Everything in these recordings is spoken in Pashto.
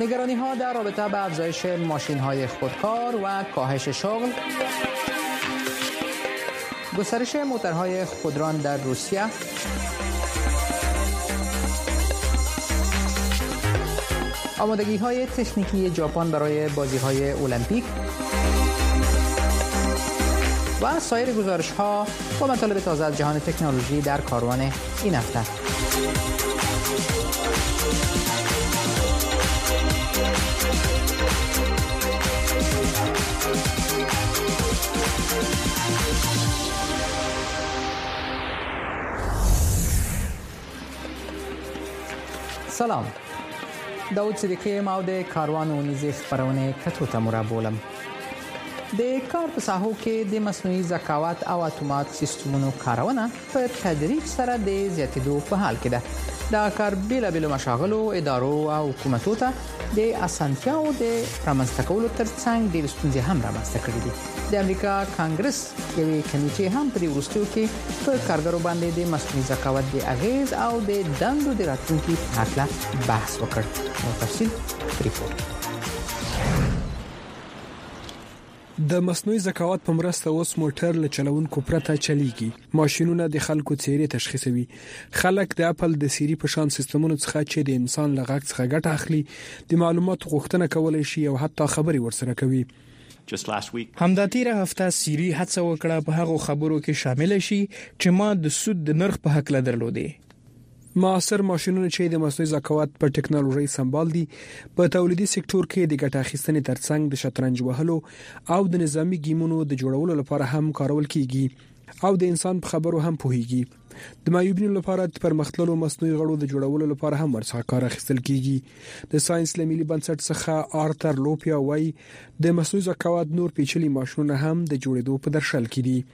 نگرانی‌ها در رابطه با افزایش ماشین‌های خودکار و کاهش شغل، گسترش موتورهای خودران در روسیه، آمادگی‌های تکنیکی ژاپن برای بازی‌های المپیک و سایر گزارش‌ها و مطالب تازه از جهان تکنولوژی در کاروان این هفته. سلام، داود صدیقی ما د کاروان اونیزه خبرونه کتو ته مرابولم. د کار په ساحو کې د مصنوعي ذکاوت او اتومات سیستمونو کارونه په تدریج سره د زیاتېدو په حال کې ده. دا کار بیلابیلو مشاغلو، ادارو او حکومتو ته د اسانتیاو د رامنځته کولو ترڅنګ ډېرې ستونزې هم رامنځته کړې دي. د امریکا کانګرس یوې کمیټې هم په دې وروستیو کې په کارګرو باندې د مصنوعي ذکاوت د اغیز او د دندو د راتلونکي په هکله بحث وکړ. نو تفصیل ریپورت. د مصنوعي ذکاوت په مرسته اوس موټر له چلوونکو پرته چلیږي. ماشينونه د خلکو څیرې تشخیصوي. خلک د اپل د سیری په شان سیستمونو څخه چې د انسان له غږ څخه ګټه اخلي، د معلوماتو غوښتنه کولای شي او حتی خبري ورسره کوي. همدا تیره هفته سیری هڅه وکړه په هغو خبرو کې شامل شي چې ما د سود د نرخ په حق لرلودي. معاصر ماشينونه چې د مصنوعي ذکاوت په ټکنالوژي سمبال دي، په تولیدي سکتور کې د ګټه اخیستنې ترڅنګ د شطرنج وهلو او د نظامی گیمونو د جوړولو لپاره هم کارول کیږي او د انسان په خبرو هم پوهیږي. د مایوبینو لپاره د پرمختللو مصنوعي غړو د جوړولو لپاره هم ورڅخه کار اخیستل کیږي. د ساينس لملي بنسټ څخه آرتر لوپیا وایي د مصنوعي ذکاوت نور پیچلي ماشينونه هم د جوړېدو په درشل کې دي.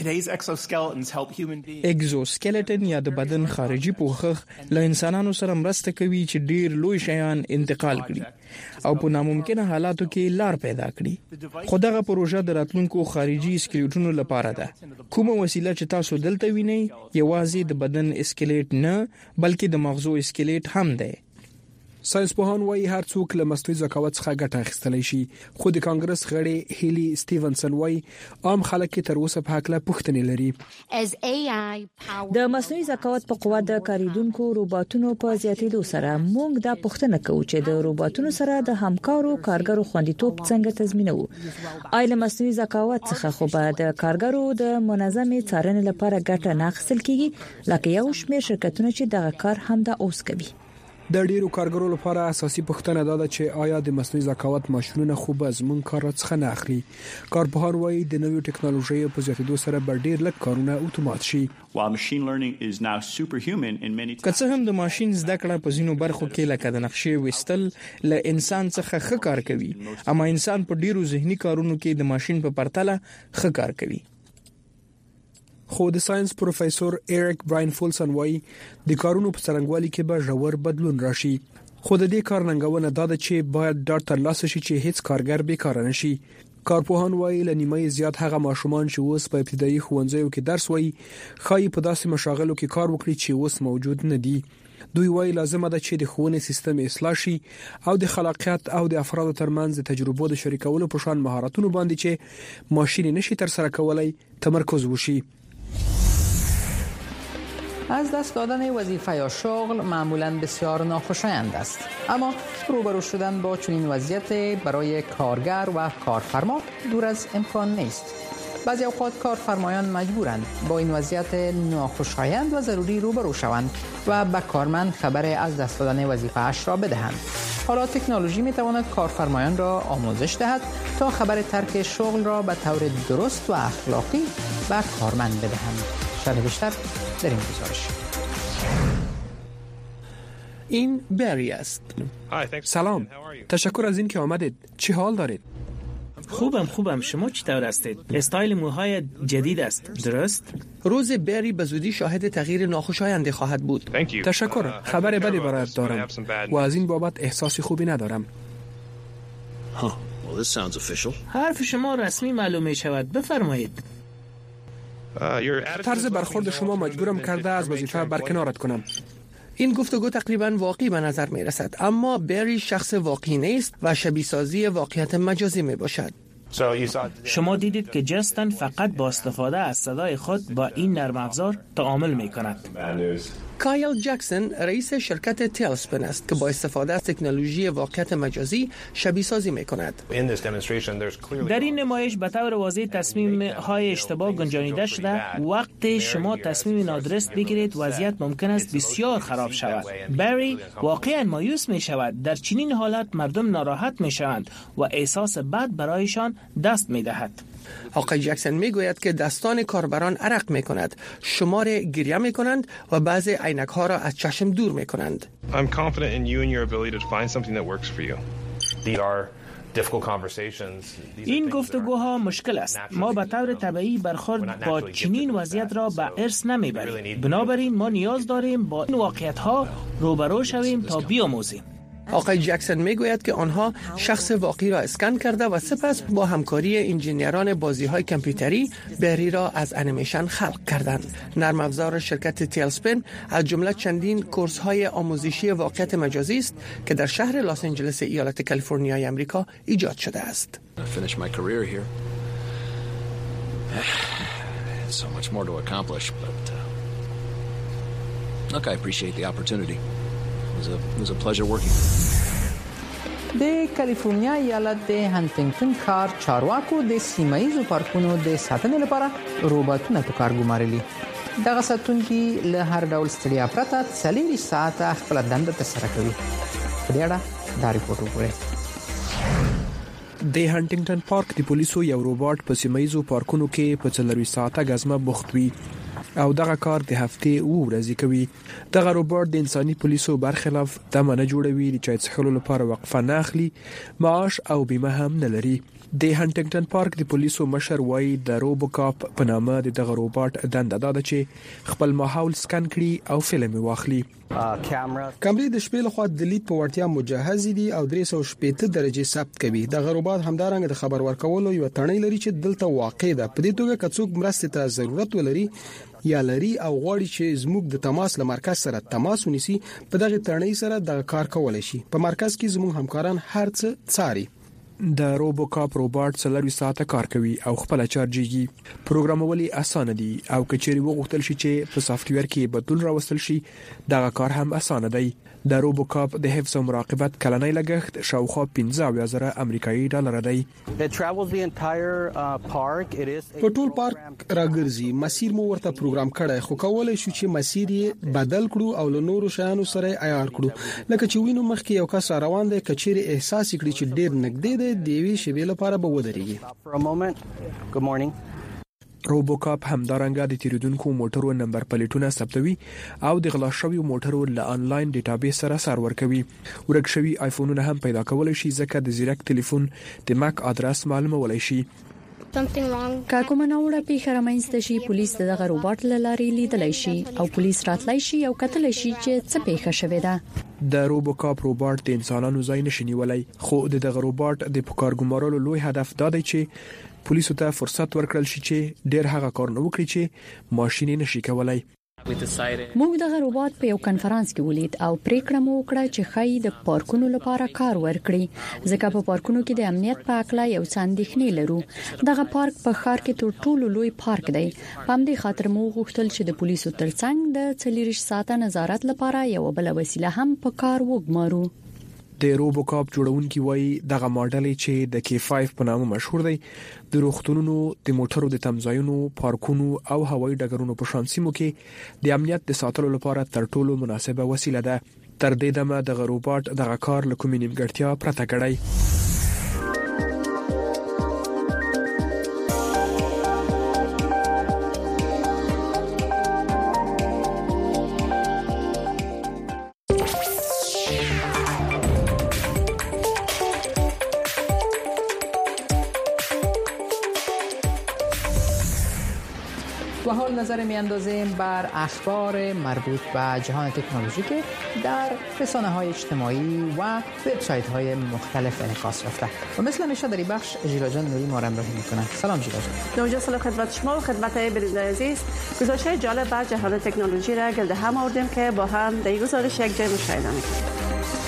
اگزوسکeleton یا د بدن خارجي پوښښ له انسانانو سره مرسته کوي چې ډیر لوی شیان انتقال کړي او په ناممکنه حالاتو کې لار پیدا کړي. خو دغه پروژه د راتلونکو خارجي اسکلیټونو لپاره ده. کومه وسیله چې تاسو دلته وینئ یوازې د بدن اسکلیټ نه بلکې د مغزو اسکلیټ هم ده. ساينس پوهان وايي هر څوک له مصنوعي ذکاوت څخه ګټه اخیستلی شي، خو د کانګرس غړي هیلی سټیونسن وايي عام خلک تر اوسه په حق له پوښتنې لري. د مصنوعي ذکاوت په قوت د کاریدونکو روباټونو په زیاتېدو سره موږ دا پوښتنه کوو چې د روباټونو سره د همکارو کارګرو خوندیتوب څنګه تضمینوو. آیا مصنوعي ذکاوت څخه خو به د کارګرو د منظمې څارنې لپاره ګټه نه اخیستل کیږي، لکه یو شمېر شرکتونه چې دغه کار هم د اوس کوي. د ډیرو کارګرو لپاره اساسي پوښتنه ده چې آیا د مصنوعي ذکاوت ماشينونه خو به زموږ کار څخه نه اخلي. کارپوهان وايي د نویو ټکنالوژي په زیاتېدو سره به ډیر لږ کارونه اتومات شي. که څه هم د ماشين زده کړه په ځینو برخو کې لکه د نقشې وستل له انسان څخه ښه کار کوي، اما انسان په ډیرو ذهني کارونو کې د ماشين په پرتله ښه کار کوي. خو د ساينس پروفیسور ایریک براین فولسن وايي د کارونو په څرنګوالي کې به ژور بدلون راشي. خو د دې کار ننګونه دا ده چې باید ډاټ ترلاسه شي چې هیڅ کارګر بیکار نه شي. کارپوهان وايي لنیمه زیات هغه ماشومان چې اوس په ابتدایي ښوونځیو کې درس وایي خای په داسې مشاغلو کې کار وکړي چې اوس موجود نه دي. دوی وايي لازمه ده چې د ښوونې سیستم اصلاح شي او د خلاقیت او د افرادو ترمنځ د تجربو د شریکولو په شان مهارتونو باندې چې ماشين نشي تر سره کولای تمرکز وشي. از دست دادن وظیفه یا شغل معمولاً بسیار ناخوشایند است، اما روبرو شدن با چنین وضعیت برای کارگر و کارفرما دور از امکان نیست. بعضی اوقات کارفرمایان مجبورند با این وضعیت ناخوشایند و ضروری روبرو شوند و به کارمند خبر از دست دادن وظیفه‌اش را بدهند. حالا تکنولوژی می‌تواند کارفرمایان را آموزش دهد تا خبر ترک شغل را به طور درست و اخلاقی به کارمند بدهند. شرح بیشتر در این گزارش. این بری است. سلام، تشکر از اینکه آمدید. چه حال دارید؟ خوبم. شما چطور هستید؟ استایل موهای جدید است، درست؟ روز بری به زودی شاهد تغییر ناخوشایندی خواهد بود. تشکر. خبر بدی برایت دارم و از این بابت احساس خوبی ندارم. حرف شما رسمی معلوم می شود. بفرمایید. طرز برخورد شما مجبورم کرده از وظیفه برکنارت کنم. این گفتگو تقریبا واقعی به نظر می رسد، اما بری شخص واقعی نیست و شبیه سازی واقعیت مجازی می باشد. شما دیدید که جستن فقط با استفاده از صدای خود با این نرم افزار تعامل می کند. کایل جکسون رئیس شرکت تیلسپن است که با استفاده از تکنولوژی واقعیت مجازی شبیه سازی می کند. در این نمایش به طور واضح تصمیم های اشتباه گنجانیده شده. وقتی شما تصمیم نادرست بگیرید وضعیت ممکن است بسیار خراب شود. بری واقعا مایوس می شود. در چنین حالت مردم ناراحت می شوند و احساس بد برایشان دست می دهد. آقای جکسون می گوید که دستان کاربران عرق می کند، شمار گریه می کنند و بعضی عینک ها را از چشم دور می کنند. I'm confident in you and your ability to find something that works for you. این گفتگوها مشکل است. ما به طور طبیعی برخورد با چنین وضعیت را به ارث نمیبریم. بنابراین ما نیاز داریم با این واقعیت ها روبرو شویم تا بیاموزیم. آقای جکسون میگوید که آنها شخص واقعی را اسکن کرده و سپس با همکاری انجینیران بازی‌های کامپیوتری بری را از انیمیشن خلق کردند. نرم افزار شرکت تیلسپن از جمله چندین کورس‌های آموزشی واقعیت مجازی است که در شهر لس آنجلس ایالت کالیفرنیای آمریکا ایجاد شده است. It was a pleasure working. د کالیفورنیا ایالت د هانټینګټن ښار چارواکو د سیمایي پارکونو د ساتنې لپاره روباټونه په کار ګمارلي. دغه ساتونکي له هر ډول ستړیا پرته 40 ساعته خپل دنده ترسره کوي. په دې اړه دا ریپورت وګورئ. د هانټینګټن پارک د پولیسو یو روباټ په سیمایي پارکونو کې په 40 ساعته غزمه بوخت وي او دغه کار د هفته او ورځې کوي. دغه روباټ د انساني پولیسو برخلاف دمه نه جوړوي، د چای څښلو لپاره وقفه نه اخلي، معاش او بیمه هم نه لري. د هانټینګټن پارک د پولیسو مشر وایي د روبوکاپ په نامه دغه روباټ دنده ده چې خپل ماحول سکن کړي او فلم واخلي. کمرې د شپې لخوا د لید په وړتیا مجهز دي او 360 درجه ثبت کوي. دغه روباټ همدارنګه د خبر ورکولو یو تڼۍ لري چې دلته واقع ده. په دې توګه که څوک مرسته ته ضرورت ولري یا لري او غواړي چې زموږ د تماس له مرکز سره تماس ونیسي، په دغه تڼۍ سره د کار کولای شي. په مرکز کې زموږ همکاران هر څه څاري. د روبوکاپ روباټ 40 ساعته کار کوي او خپل چارجيږي. پروګرامول یې اسانه دي او کچېری وغوښتل شي چې په سافټ ویر کې بدلون راوستل شي، دغه کار هم اسانه دی. د روبوکاپ د حفظ او مراقبت کلنۍ لګښت شاوخوا 15,000 امریکایي ډالر دی. په ټول پارک راګرځي. مسیر مو ورته پروګرام کړی، خو کولای شو چې مسیر یې بدل کړو او له نورو شیانو سره عیار کړو. لکه چې وینو مخکې یو کس روان دی، کچېری احساس کړي چې ډیر نږدې دی، دیوی شیبې لپاره به ودرېږي. روبوکاپ همدارنګه د تیریدونکو موټرو نمبر پلیټونه ثبتوي او د غلا شویو موټرو له انلاین ډیټابیس سره سر ورکوي. ورک شوی آیفونونه هم پیدا کولای شي ځکه د زیرک ټلیفون د ماک ادرس معلومولای شي. که کومه ناوړه پیښه رامنځته شي، پولیس دغه روباټ له لارې لیدلای شي او پولیس راتلای شي او کتلای شي چې څه پیښه شوې ده. د روبوکاپ روباټ د انسانانو ځای نشي نیولای، خو دغه روباټ د کارګمارلو لوی هدف دا دی چې پولیسو ته فرصت ورکړل شي چې ډیر هغه کار نه وکړي چې ماشين نشي کولای. موږ دغه روباټ په یو کنفرانس کې ولید او پریکړه مو وکړه چې خای د پارکونو لپاره کار ورکړي، ځکه په پارکونو کې د امنیت په اړه یو څه اندېښنې لرو. دغه پارک په ښار کې تر ټولو لوی پارک دی. په همدې خاطر مو غوښتل چې د پولیسو ترڅنګ د 40 ساعته نظارت لپاره یو بل وسیله هم په کار وګمارو. د روبوکاپ جوړونکي وایي دغه ماډل چې د K5 په نامه مشهور دی د روغتونونو، د موټرو د تمځایونو، پارکونو او هوایي ډګرونو په شان سیمو کې د امنیت د ساتلو لپاره تر ټولو مناسبه وسیله ده. تر دې دمه دغه روباټ دغه کار له کومې نیمګړتیا پرته کړی. و حال نظر میاندازیم بر اخبار مربوط به جهان تکنولوژی که در رسانه‌های اجتماعی و وبسایت‌های مختلف انعکاس یافته. و مثل همیشه در این بخش ژیلا جان نوری ما را همراهی می‌کنه. سلام ژیلا جان. نوجه سلام خدمت شما و خدمت بیننده عزیز. گزارش‌های جالب بر جهان تکنولوژی را گرد هم آوردیم که با هم در گزارش یک جای مشاهده می‌کنیم.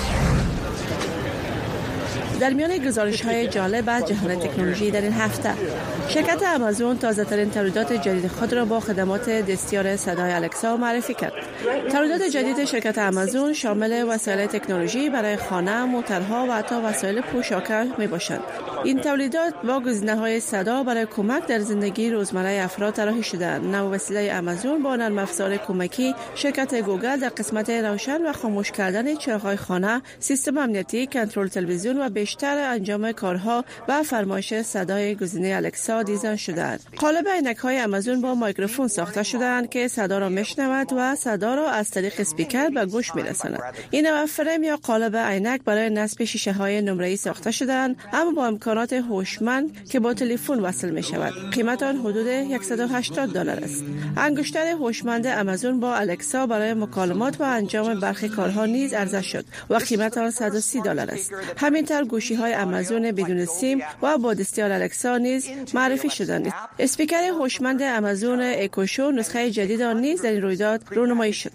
در میان گزارش‌های جالب از جهان تکنولوژی در این هفته، شرکت آمازون تازه‌ترین تولیدات جدید خود را با خدمات دستیار صدای الکسا معرفی کرد. تولیدات جدید شرکت آمازون شامل وسایل تکنولوژی برای خانه، موتورها و حتی وسایل پوشاک میباشند. این تولیدات با گزینه‌های صدا برای کمک در زندگی روزمره افراد طراحی شده‌اند. نو وسیله آمازون با نرم افزار کمکی شرکت گوگل در قسمت روشن و خاموش کردن چراغ‌های خانه، سیستم امنیتی، کنترل تلویزیون و بیشتر انجام کارها و فرمایش صدای گزینه الکسا دیزاین شده‌اند. قالب عینک‌های آمازون با میکروفون ساخته شده‌اند که صدا را میشنود و صدا را از طریق اسپیکر به گوش میرساند. این نوع فریم یا قالب عینک برای نصب شیشه‌های نمره‌ای ساخته شده‌اند، اما با امکانات هوشمند که با تلفن وصل می‌شود. قیمت آن حدود $180 است. انگشتر هوشمند آمازون با الکسا برای مکالمات و انجام برخی کارها نیز عرضه شد و قیمت آن $130 است. همینطور گوشی‌های آمازون بدون سیم و با دستیار الکسا نیز معرفی شدند. اسپیکر هوشمند آمازون اکو شو نسخه جدید آن نیز در این رویداد رونمایی شد.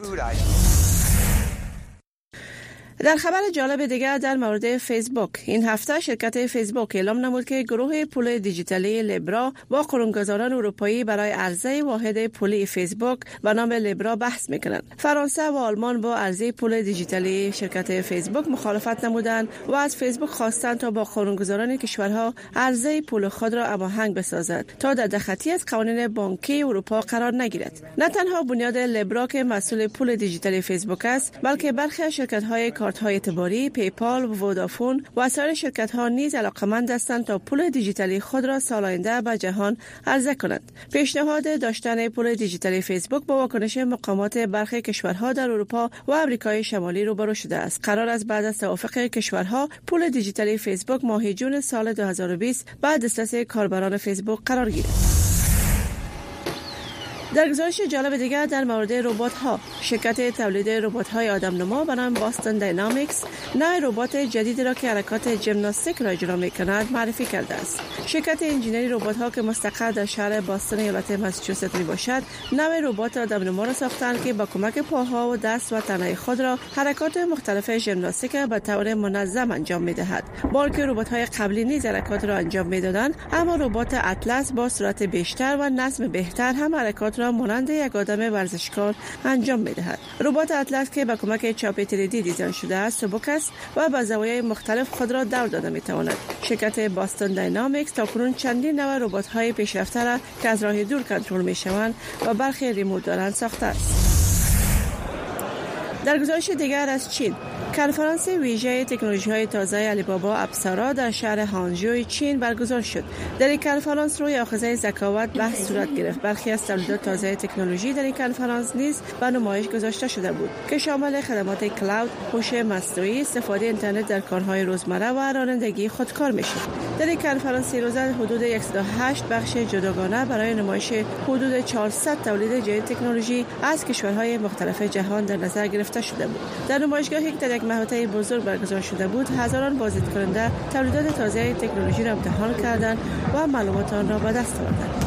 در خبر جالب دیگر در مورد فیسبوک، این هفته شرکت فیسبوک اعلام نمود که گروه پول دیجیتالی لیبرا با قانونگذاران اروپایی برای عرضه واحد پولی فیسبوک به نام لیبرا بحث میکنند. فرانسه و آلمان با عرضه پول دیجیتالی شرکت فیسبوک مخالفت نمودند و از فیسبوک خواستند تا با قانونگذاران کشورها عرضه پول خود را هماهنگ بسازد تا در دخطی از قوانین بانکی اروپا قرار نگیرد. نه تنها بنیاد لیبرا که مسئول پول دیجیتالی فیسبوک است، بلکه برخی شرکت‌های کارت‌های اعتباری، پیپال و ودافون و سایر شرکت‌ها نیز علاقه‌مند هستند تا پول دیجیتالی خود را سال آینده به جهان عرضه کنند. پیشنهاد داشتن پول دیجیتالی فیسبوک با واکنش مقامات برخی کشورها در اروپا و آمریکای شمالی روبرو شده است. قرار است بعد از توافق کشورها پول دیجیتالی فیسبوک ماه جون سال 2020 بعد دسترس کاربران فیسبوک قرار گیرد. در گزارش جالب دیگر در مورد ربات‌ها، شرکت تولید ربات‌های آدم‌نما به نام باستون داینامیکس نوع ربات جدیدی را که حرکات ژیمناستیک را اجرا می‌کند معرفی کرده است. شرکت انجینری ربات‌ها که مستقر در شهر باستون ایالت ماساچوست میباشد، نوع ربات آدم‌نما را ساختند که با کمک پاها و دست و تنه خود را حرکات مختلف ژیمناستیک به طور منظم انجام می‌دهد. با اینکه ربات‌های قبلی نیز حرکات را انجام می‌دادند، اما ربات اطلس با سرعت بیشتر و نظم بهتر هم حرکات را مانند یک آدم ورزشکار انجام می‌دهد. ربات اطلس که با کمک چاپ 3D دیزاین شده است، سبک است و با زوایای مختلف خود را دور داده می‌تواند. شرکت باستون داینامیکس تاکنون چندین نوع ربات‌های پیشرفته را که از راه دور کنترل می‌شوند و برخی ریموت دارند ساخته است. در گزارش دیگر از چین، کنفرانس ویژه تکنولوژی‌های تازه علی بابا اپسارا در شهر هانجوی چین برگزار شد. در این کنفرانس روی آخذه ذکاوت بحث صورت گرفت. برخی از تولیدات تازه تکنولوژی در این کنفرانس نیز به نمایش گذاشته شده بود که شامل خدمات کلاود، هوش مصنوعی، استفاده اینترنت در کارهای روزمره و رانندگی خودکار میشد. در این کنفرانس روزه حدود 108 بخش جداگانه برای نمایش حدود 400 تولید جدید تکنولوژی از کشورهای مختلف جهان در نظر گرفته شده بود. در نمایشگاهی که در یک محوطه بزرگ برگزار شده بود، هزاران بازدید کننده تولیدات تازه تکنولوژی را امتحان کردند و معلومات آن را به دست آوردند.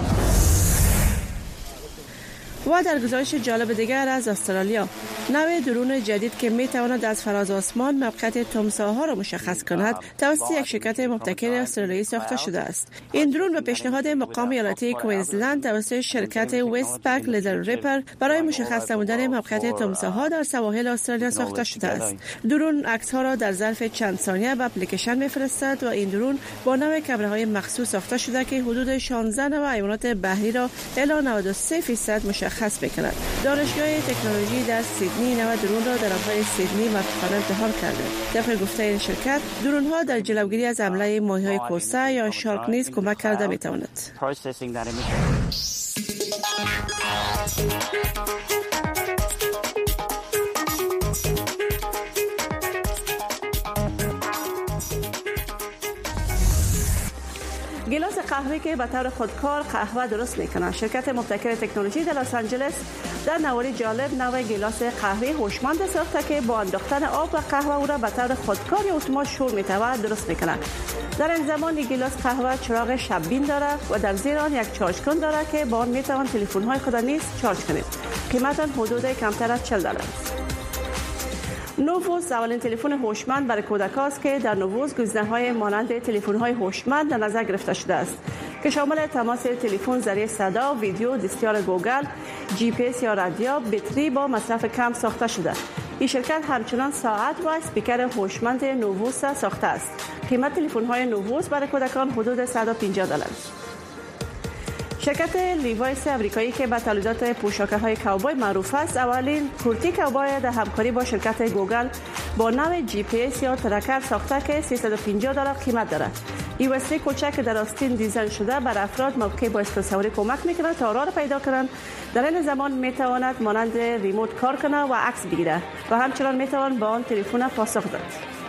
و در گزارش جالب دیگر از استرالیا، نوع درون جدید که می تواند از فراز آسمان موقعیت تمساح‌ها را مشخص کند توسط یک شرکت مبتکر استرالیایی ساخته شده است. این درون به پیشنهاد مقام ایالتی کوینزلند توسط شرکت وستپک لیدر ریپر برای مشخص نمودن موقعیت تمساح‌ها در سواحل استرالیا ساخته شده است. درون عکس‌ها را در ظرف چند ثانیه به اپلیکیشن می‌فرستد و این درون با نوع کامراهای مخصوص ساخته شده که حدود 16 نوع حیوانات بحری را الی 93% مشخص می‌کند. دانشگاه تکنولوژی در سیدنی نوع درون را در آبهای سیدنی مفخانه امتحان کرده. طبق گفته این شرکت، درون‌ها در جلوگیری از حمله ماهی‌های کوسه یا شارک نیز کمک کرده می‌تواند. گلاس قهوه‌ای که به طور خودکار قهوه درست میکنه. شرکت مبتکر تکنولوژی در لس آنجلس در نواری جالب نوع گیلاس قهوه هوشمند ساخته که با انداختن آب و قهوه او را به طور خودکار یا اتومات شور میتواند درست میکنه. در این زمان گیلاس قهوه چراغ شب‌بین دارد و در زیر آن یک چارج کن دارد که با آن میتوان تلفن های خود نیز چارج کنید. قیمت آن حدود کمتر از $40 است. نوووس اولین تلفن هوشمند برای کودکان است که در نوووس گزینه‌های مانند تلفن‌های هوشمند در نظر گرفته شده است که شامل تماس تلفن ذریعه صدا، ویدیو، دستیار گوگل، جی پی اس یا رادیو، بطری با مصرف کم ساخته شده. این شرکت همچنان ساعت و اسپیکر هوشمند نوووس ساخته است. قیمت تلفن‌های نوووس برای کودکان حدود $150 است. شرکت لیوایس امریکایی که به تولیدات پوشاک‌های کاوبوی معروف است، اولین کورتی کاوبوی در همکاری با شرکت گوگل با نوع جی پی اس یا ترکر ساخته که $350 قیمت دارد. این وسیله کوچک در آستین دیزاین شده بر افراد موقع با تصویری کمک می‌کند تا راه را پیدا کنند. در این زمان می‌تواند مانند ریموت کار کنه و عکس بگیرد و همچنان می‌تواند با آن تلفن پاسخ دهد.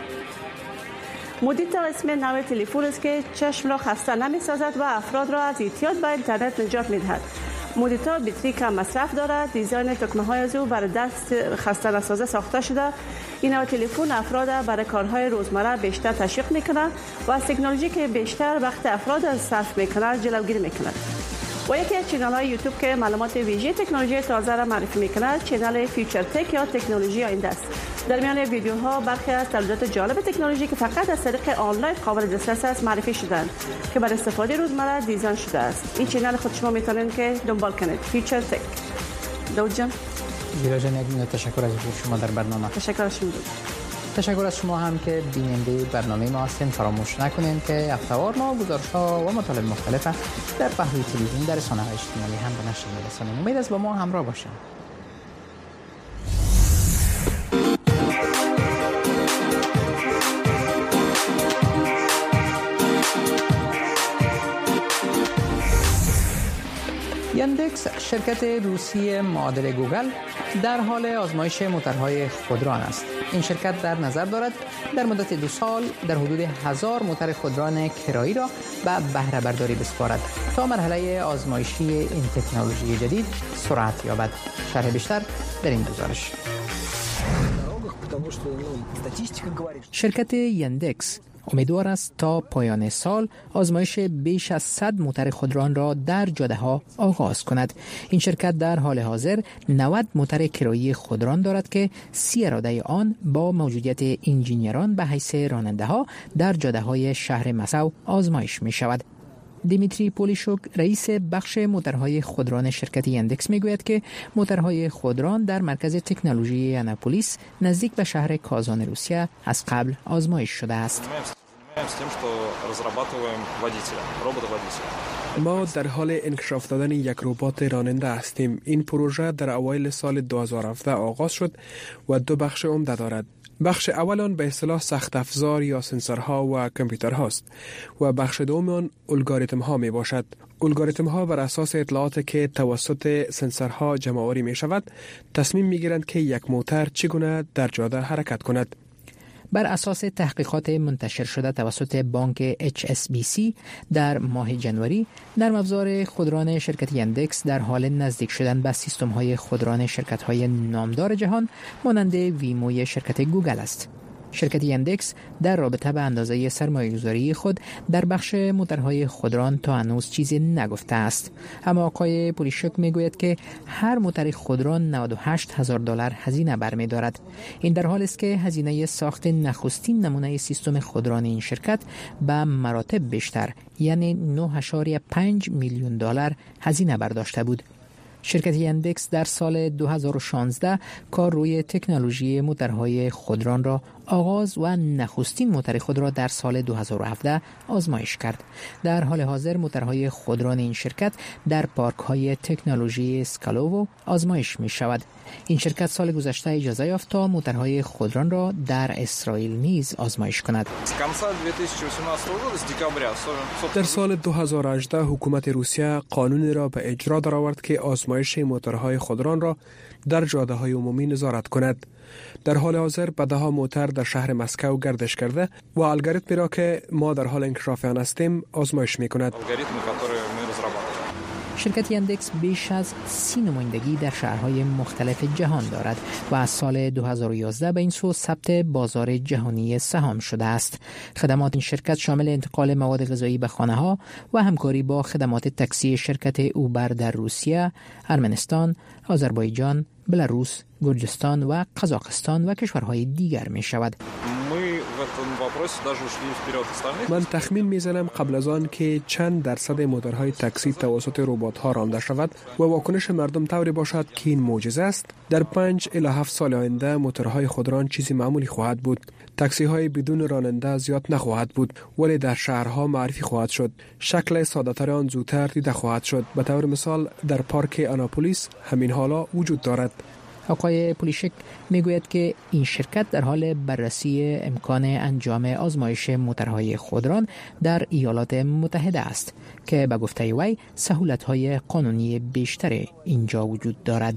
مودیتا اسم نوع تلفن است که چشم را خسته نمی‌سازد و افراد را از اعتیاد به اینترنت نجات می‌دهد. مودیتا بطری کم مصرف دارد. دیزاین تکمه‌های از او برای دست خسته نسازه ساخته شده. این نوع تلفن افراد برای کارهای روزمره بیشتر تشویق می‌کند و از تکنولوژی که بیشتر وقت افراد از صرف می‌کند جلوگیری می‌کند. و یکی از چینل‌های یوتیوب که معلومات ویژه تکنولوژی تازه را معرفی می‌کند، چینل فیوچر تک یا تکنولوژی آینده است. در میان ویدیوها برخی از تولیدات جالب تکنولوژی که فقط از طریق آنلاین قابل دسترس است معرفی شدند که برای استفاده روزمره دیزاین شده است. این چینل خود شما میتونید که دنبال کنید. فیوچر تک. داود جان. تشکر از شما در برنامه. تشکر از شما. تشکر از شما هم که بیننده برنامه ما هستین. فراموش نکنین که هفته‌وار ما گزارش‌ها و مطالب مختلف در پهلوی تلویزیون در رسانه‌های اجتماعی هم به نشر می‌رسانیم. امید است با ما همراه باشین. یندکس شرکت روسی معادل گوگل در حال آزمایش موتورهای خودران است. این شرکت در نظر دارد در مدت 2 سال در حدود 1000 موتور خودران کرایی را به بهره برداری بسپارد تا مرحله آزمایشی این تکنولوژی جدید سرعت یابد. شرح بیشتر در این گزارش. شرکت یندکس امیدوار است تا پایان سال آزمایش بیش از 100 موتور خودران را در جاده‌ها آغاز کند. این شرکت در حال حاضر 90 موتور کرایی خودران دارد که 30 اراده آن با موجودیت انجینیران به حیث راننده‌ها در جاده‌های شهر مسکو آزمایش می‌شود. دیمیتری پولیشوک رئیس بخش موتورهای خودران شرکت یندکس میگوید که موتورهای خودران در مرکز تکنولوژی اناپولیس نزدیک به شهر کازان روسیه از قبل آزمایش شده است. ما در حال انکشاف دادن یک ربات راننده هستیم. این پروژه در اوایل سال 2017 آغاز شد و 2 بخش عمده دارد. بخش اول آن به اصطلاح سخت افزار یا سنسورها و کامپیوترهاست و بخش دوم آن الگوریتم ها می باشد. الگوریتم ها بر اساس اطلاعاتی که توسط سنسورها جمع آوری می شود تصمیم می گیرند که یک موتور چگونه در جاده حرکت کند. بر اساس تحقیقات منتشر شده توسط بانک HSBC در ماه جنوری، نرم افزار خودران شرکت یندکس در حال نزدیک شدن به سیستم‌های خودران شرکت‌های نامدار جهان مانند ویموی شرکت گوگل است. شرکت یندکس در رابطه به اندازه سرمایه‌گذاری خود در بخش موتورهای خودران تا هنوز چیزی نگفته است. اما آقای پولیشوک میگوید که هر موتور خودران $98,000 هزینه برمی‌دارد. این در حالی است که هزینه ساخت نخستین نمونه سیستم خودران این شرکت به مراتب بیشتر، یعنی $9.5 میلیون هزینه برداشته بود. شرکت یندکس در سال 2016 کار روی تکنولوژی موتورهای خودران را آغاز و نخستین موتور خود را در سال 2017 آزمایش کرد. در حال حاضر موتورهای خودران این شرکت در پارک‌های تکنولوژی اسکالوو آزمایش می شود. این شرکت سال گذشته اجازه یافت تا موتورهای خودران را در اسرائیل نیز آزمایش کند. در سال 2018 حکومت روسیه قانونی را به اجرا درآورد که آزمایش موتورهای خودران را در جاده‌های عمومی نظارت کند. در حال حاضر 10 موتور در شهر مسکو گردش کرده و الگوریتمی را که ما در حال انکشاف آن هستیم آزمایش می‌کند. شرکت یاندکس بیش از 30 نمایندگی در شهرهای مختلف جهان دارد و از سال 2011 به این سو ثبت بازار جهانی سهام شده است. خدمات این شرکت شامل انتقال مواد غذایی به خانه‌ها و همکاری با خدمات تاکسی شرکت اوبر در روسیه، ارمنستان، آذربایجان، بلاروس، گرجستان و قزاقستان و کشورهای دیگر می شود. من تخمین میزنم قبل از آن که چند درصد موتورهای تاکسی توسط ربات‌ها رانده شود و واکنش مردم طوری باشد که این معجزه است. در 5 الی 7 سال آینده موتورهای خودران چیزی معمولی خواهد بود. تاکسی های بدون راننده زیاد نخواهد بود، ولی در شهرها معرفی خواهد شد. شکل ساده‌تر آن زودتر دیده خواهد شد. به طور مثال در پارک آناپولیس همین حالا وجود دارد. آقای پولیشک میگوید که این شرکت در حال بررسی امکان انجام آزمایش موتورهای خودران در ایالات متحده است که به گفته وی سهولت‌های قانونی بیشتر اینجا وجود دارد.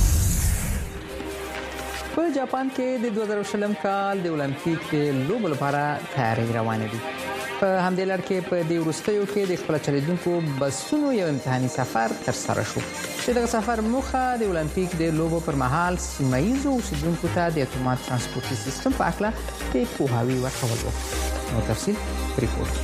په جاپان کې د 2020 کال د اولمپیک د لوبو لپاره تیاری روانه دي. په همدې لړ کې په دې وروستیو کې د خپل چلیدونکو بسونو یو امتحاني سفر ترسره شو چې دغه سفر موخه د اولمپیک د لوبو پر مهال سیمه ییزو اوسیدونکو ته د اتومات ترانسپورتي سیستم په اړه د پوهاوي ورکول و. نو تفصیل ریپورت.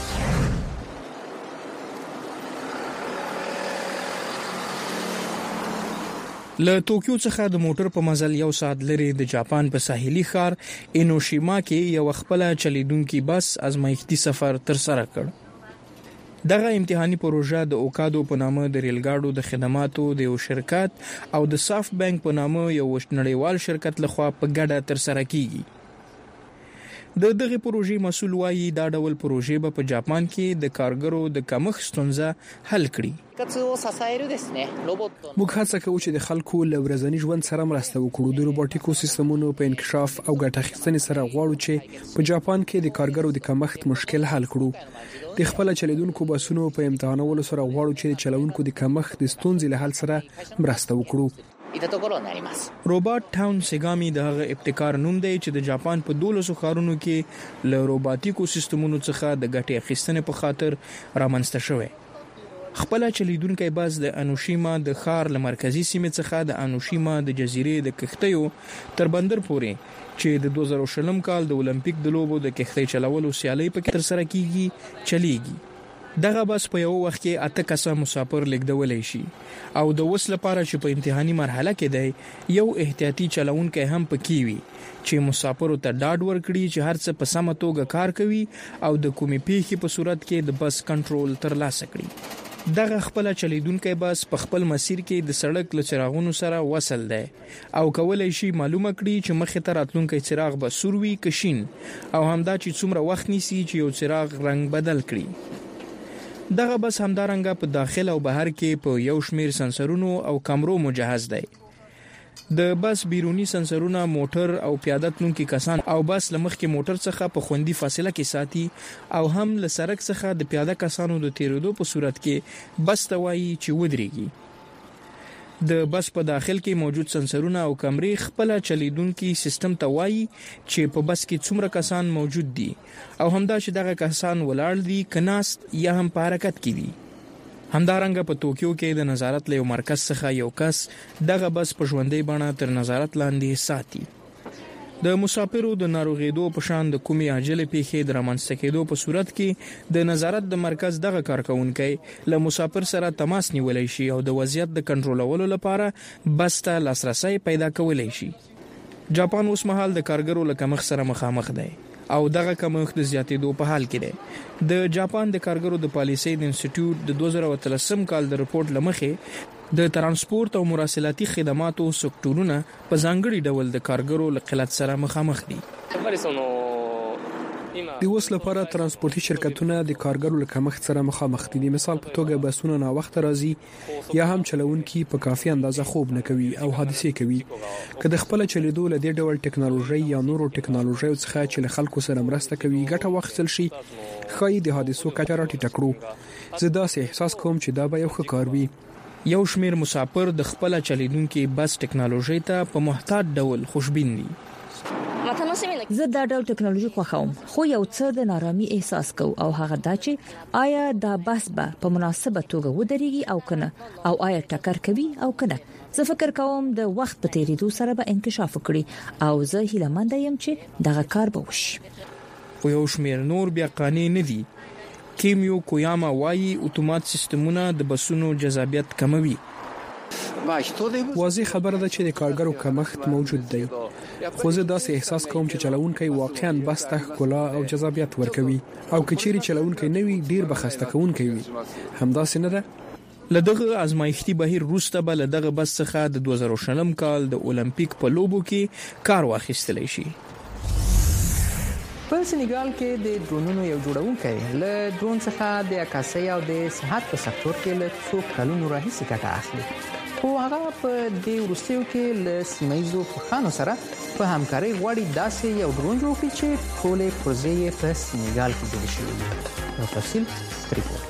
له توکیو څخه د موټر په مزل یو ساعت لري د جاپان په ساحلي ښار اینوشیما کې یو خپل چلیدونکي بس ازمایښتي سفر تر سره کړ. دغه امتحاني پروژه د اوکادو په نامه د ریلګاډو د خدماتو د یو شرکت او د سافت بانک په نامه یو نړیوال شرکت لخوا په ګډه تر سره کیږي. د دغه پروژې مسؤل وايي دا ډول پروژې په جاپان کې د کارګرو د کمښت ستونزه حل کړي. موږ هڅه کوو چې د خلکو له ورځني ژوند سره مرسته وکړو. د روبوټیکو سیستمونو په انکشاف او ګټه اخیستنې سره غواړو چې په جاپان کې د کارګرو د کمښت مشکل حل کړو. د خپل چلیدونکو بسونو په امتحانولو سره غواړو چې د چلونکو د کمښت د ستونزې له حل سره مرسته وکړو. روبوټ ټاون سیګامي د هغه ابتکار نوم دی چې د جاپان په 12 ښارونو کې له روبوټیکو سیستمونو څخه د ګټې اخیستنې په خاطر رامنځته شوی. خپل چلیدونکي باز د انوشیما د ښار له مرکزی سیمې څخه د انوشیما د جزیرې د کښتیو تر بندر پورې چې د 2020 کال د اولمپیک د لوبو د کښتۍ چلولو سیالي په کې تر سره کیږي چلیږي. دغه بس په یو وخت کې 8 کسه مسافر لیږدولای شي او د وس لپاره چې په امتحاني مرحله کې دی یو احتیاطي چلونکی هم پکې وي چې مسافرو ته ډاډ ورکړي چې هر څه په سمه توګه کار کوي او د کومې پیښې په صورت کې د بس کنټرول ترلاسه کړي. دغه خپل چلیدونکي بس په خپل مسیر کې د سړک له چراغونو سره وصل دی او کولای شي معلومه کړي چې مخې ته راتلونکی چراغ به سور وي که شین او همدا چې څومره وخت نیسي چې یو چراغ رنگ بدل کړي. دغه بس همدارنګه په داخل او بهر کې په یو شمیر سنسرونو او کمرو مجهز دی. د بس بیرونی سنسرونه موټر او پیاده تلونکي کسان او بس لمخ کې موټر څخه په خوندي فاصله کې ساتي او هم له سړک څخه د پیاده کسانو د تیرېدو په صورت کې بس ته وایي چې ودرېږي. د بس په داخل کې موجود سنسرونه او کمرې خپل چلیدونکي سیستم ته وایي چې په بس کې څومره کسان موجود دي او همدا چې دغه کسان ولاړ دي کناست یا هم په حرکت کې دي. همدارنګه په توکیو کې د نظارت له مرکز څخه یو کس دغه بس په ژوندۍ بڼه تر نظارت لاندې ساتي. د مسافرو د ناروغېدو په شان د کومې عاجله پیښې د رامنځته کېدو په صورت کې د نظارت د مرکز دغه کارکونکي له مسافر سره تماس نیولای شي او د وضعیت د کنټرولولو لپاره بس ته لاسرسي پیدا کولای شي. جاپان اوس مهال د کارګرو له کمښت سره مخامخ دی او دغه کمښت د زیاتېدو په حال کې دی. د جاپان د کارګرو د پالیسۍ د انسټیټیوټ د 2013 کال د رپورت لمخې د ترانسپورت او مراسلاتي خدماتو سکتورونه په ځانګړي ډول د کارګرو له قلت سره مخامخ دي. د اوس لپاره ترانسپورتي شرکتونه د کارګرو له کمښت سره مخامخ دي. مثال په توګه بسونه نا وخت راځي یا هم چلوونکي په کافي اندازه خوب نه کوي او حادثې کوي. که د خپل چلیدو له دې ډول ټکنالوژي یا نورو ټکنالوژیو څخه چې له خلکو سره مرسته کوي ګټه واخیستل شي ښایي د حادثو کچه راټیټه کړو. زه داسې احساس کوم چې دا به یو ښه کار وي. یو شمیر مسافر د خپل چلیدونکي بس ټکنالوژي ته په محتاط ډول خوشبین دي. زه دا ډول ټکنالوژي خوښوم خو یو څه د نارامي احساس کوم او هغه دا چې آیا دا بس به په مناسبه توګه ودرېږي او کنه او آیا ټکر کوي او کنه. زه فکر کوم د وخت په تیریدو سره به انکشاف وکړي او زه هیله مند یم چې دغه کار به وشي. خو یو شمېر نور بیا قانع نه دي. کیمیو کویاما وایي اتومات سیستمونه د بسونو جذابیت کموي. واضح خبره ده چې د کارګرو کمښت موجود دی. خو زه داسې احساس کوم چې چلوونکي واقعاً بس ته ښکلا او جذابیت ورکوي او کچېری چلوونکي نوي ډیر بخښته کوونکی وي. همداسې نه ده؟ لدغه ازمایښتي بهیر روسته به لدغه بس څخه د 2020 کال د اولمپیک په لوبو کې کار واخیستلی شي. په سنیګال کې د ډرونونو یو جوړونکی له ډرون څخه د عکاسۍ او د صحت په سکتور کې له څو کلونو راهیسې ګټه اخلي. خو هغه په دې وروستیو کې له سیمایزو پوښانو سره په همکارۍ غواړي داسې یو ډرون جوړ کړي چې ټولې پروژې یې په سنیګال کې جوړې شوې وي. نو تفصیل ریپورت.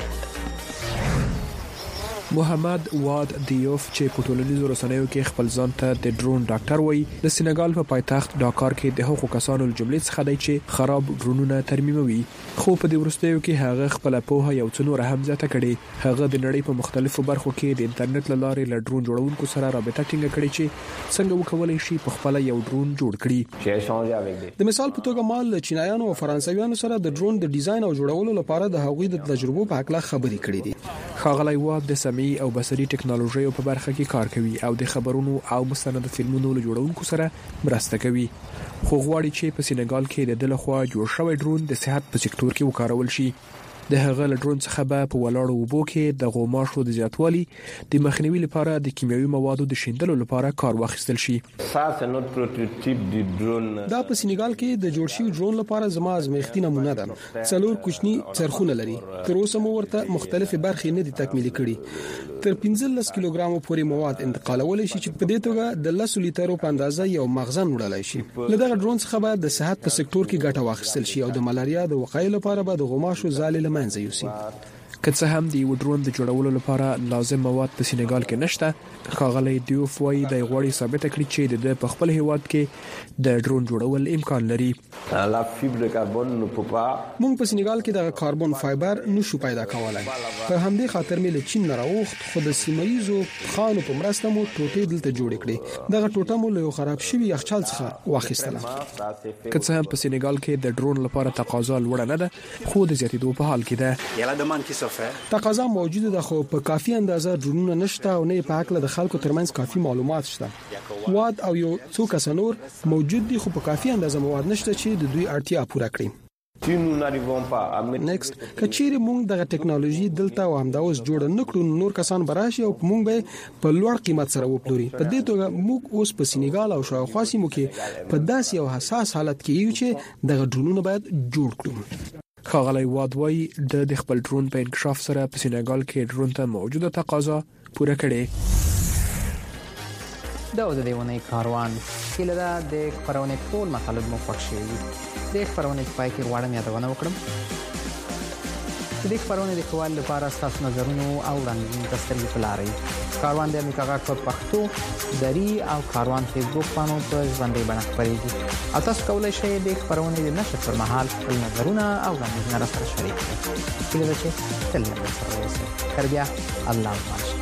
محمد واد دیوف چې په ټولنیزو رسنیو کې خپل ځان ته د ډرون ډاکټر وایي د سنیګال په پایتخت ډاکار کې د هغو کسانو جملې څخه دی چې خراب ډرونونه ترمیموي. خو په دې وروستیو کې هغه خپل پوهه یو څه نور هم زیاته کړې. هغه د نړۍ په مختلفو برخو کې د انټرنیټ لارې له ډرون جوړونکو سره رابطه ټینګه کړې چې څنګه وکولای شي په خپل یو ډرون جوړ کړي. د مثال په توګه مال چینایانو او فرانسویانو سره د ډرون د ډیزاین او جوړولو لپاره د هغوی د تجربو په اړه خبرې کړې دي. ښاغلی واد د سمعي او بصري ټکنالوژي په برخه کې کار کوي او د خبرونو او مستند فلمونو له جوړونکو سره مرسته کوي. خو غواړي چې په سنیګال کې د دلخوا جوړ شوی ډرون د صحت په سکتور کې وکارول شي. د هغه له ډرون څخه به په ولاړو اوبو کې د غوماشو د زیاتوالي د مخنیوي لپاره د کیمیاوي موادو د شیندلو لپاره کار واخیستل شي. دا په سنیګال کې د جوړ شوی ډرون لپاره زما ازمایښتي نمونه ده. 4 کوچني څرخونه لري. تر اوسه مو ورته مختلفې برخې نه دي تکمیلي کړي. تر 15 کیلوګرامو پورې مواد انتقالولای شي چې په دې توګه د 10 لیټرو په اندازه یو مخزن وړلای شي. له دغه ډرون څخه به د صحت په سکتور کې ګټه واخیستل شي او د ملاریا د وقایې لپاره به د غوماشو ځالې منځ یوسي. که څه هم د یو ډرون د جوړولو لپاره لازم مواد په سنیګال کې نشته، ښاغلی دیوف وایي د غوړي ثابت کړي چې د خپل هیواد کې د ډرون جوړول امکان لري. مونږ په سنیګال کې د کاربن فایبر نشو پیدا کولای. په همدې خاطر مې له چین نه راوخت، خو د سیمایزو خانو په مرسته مو ټوټې دلته جوړې کړې. دغه ټوټه مو له خراب شوی یخچال څخه واخیستله. که څه هم په سنیګال کې د ډرون لپاره تقاضا لوړه نه ده، خو د زیاتېدو په حال کې ده. تقاضا موجوده ده، خو په کافي اندازه ډرونونه نشته او نه په حق له خلکو ترمنځ کافي معلومات شته. واد او یو څو کس نور موجود دي، خو په کافي اندازه مواد نشته چې د دوی اړتیا پوره کړي. نیکست کچېری مونږ دغه ټکنالوژي دلته او همداوس جوړ نکړو، نور کسان براشي او مونږ به په لوړ قیمت سره وپلوري. په دې توګه مونږ اوس په سنیګال او شاوخوا سیمو کې په داسې یو حساس حالت کې یو چې دغه ډرونونه باید جوړ کړو. ښاغلی واد وایي د خپل ډرون په انکشاف سره په سنیګال کې ډرون ته موجوده تقاضا پوره کړي. دا د دې ونې کاروان کله دا د خبرونه ټول مطالب مو خوښ شي. د خبرونه پای کې غواړم یادونه وکړم چې د خبرونه د کول لپاره تاسو نظرونه او وړاندیزونه تسترګې پلاري. کاروان د امریکا غږ په پښتو دری او کاروان فیسبوک باندې په ژوندۍ بڼه خبرېږي. او تاسو کولای شئ د خبرونه د نشر پر مهال خپل نظرونه او وړاندیزونه راسره شریک کړئ. کله چې تل له سره اوسئ. تر بیا الله پاک.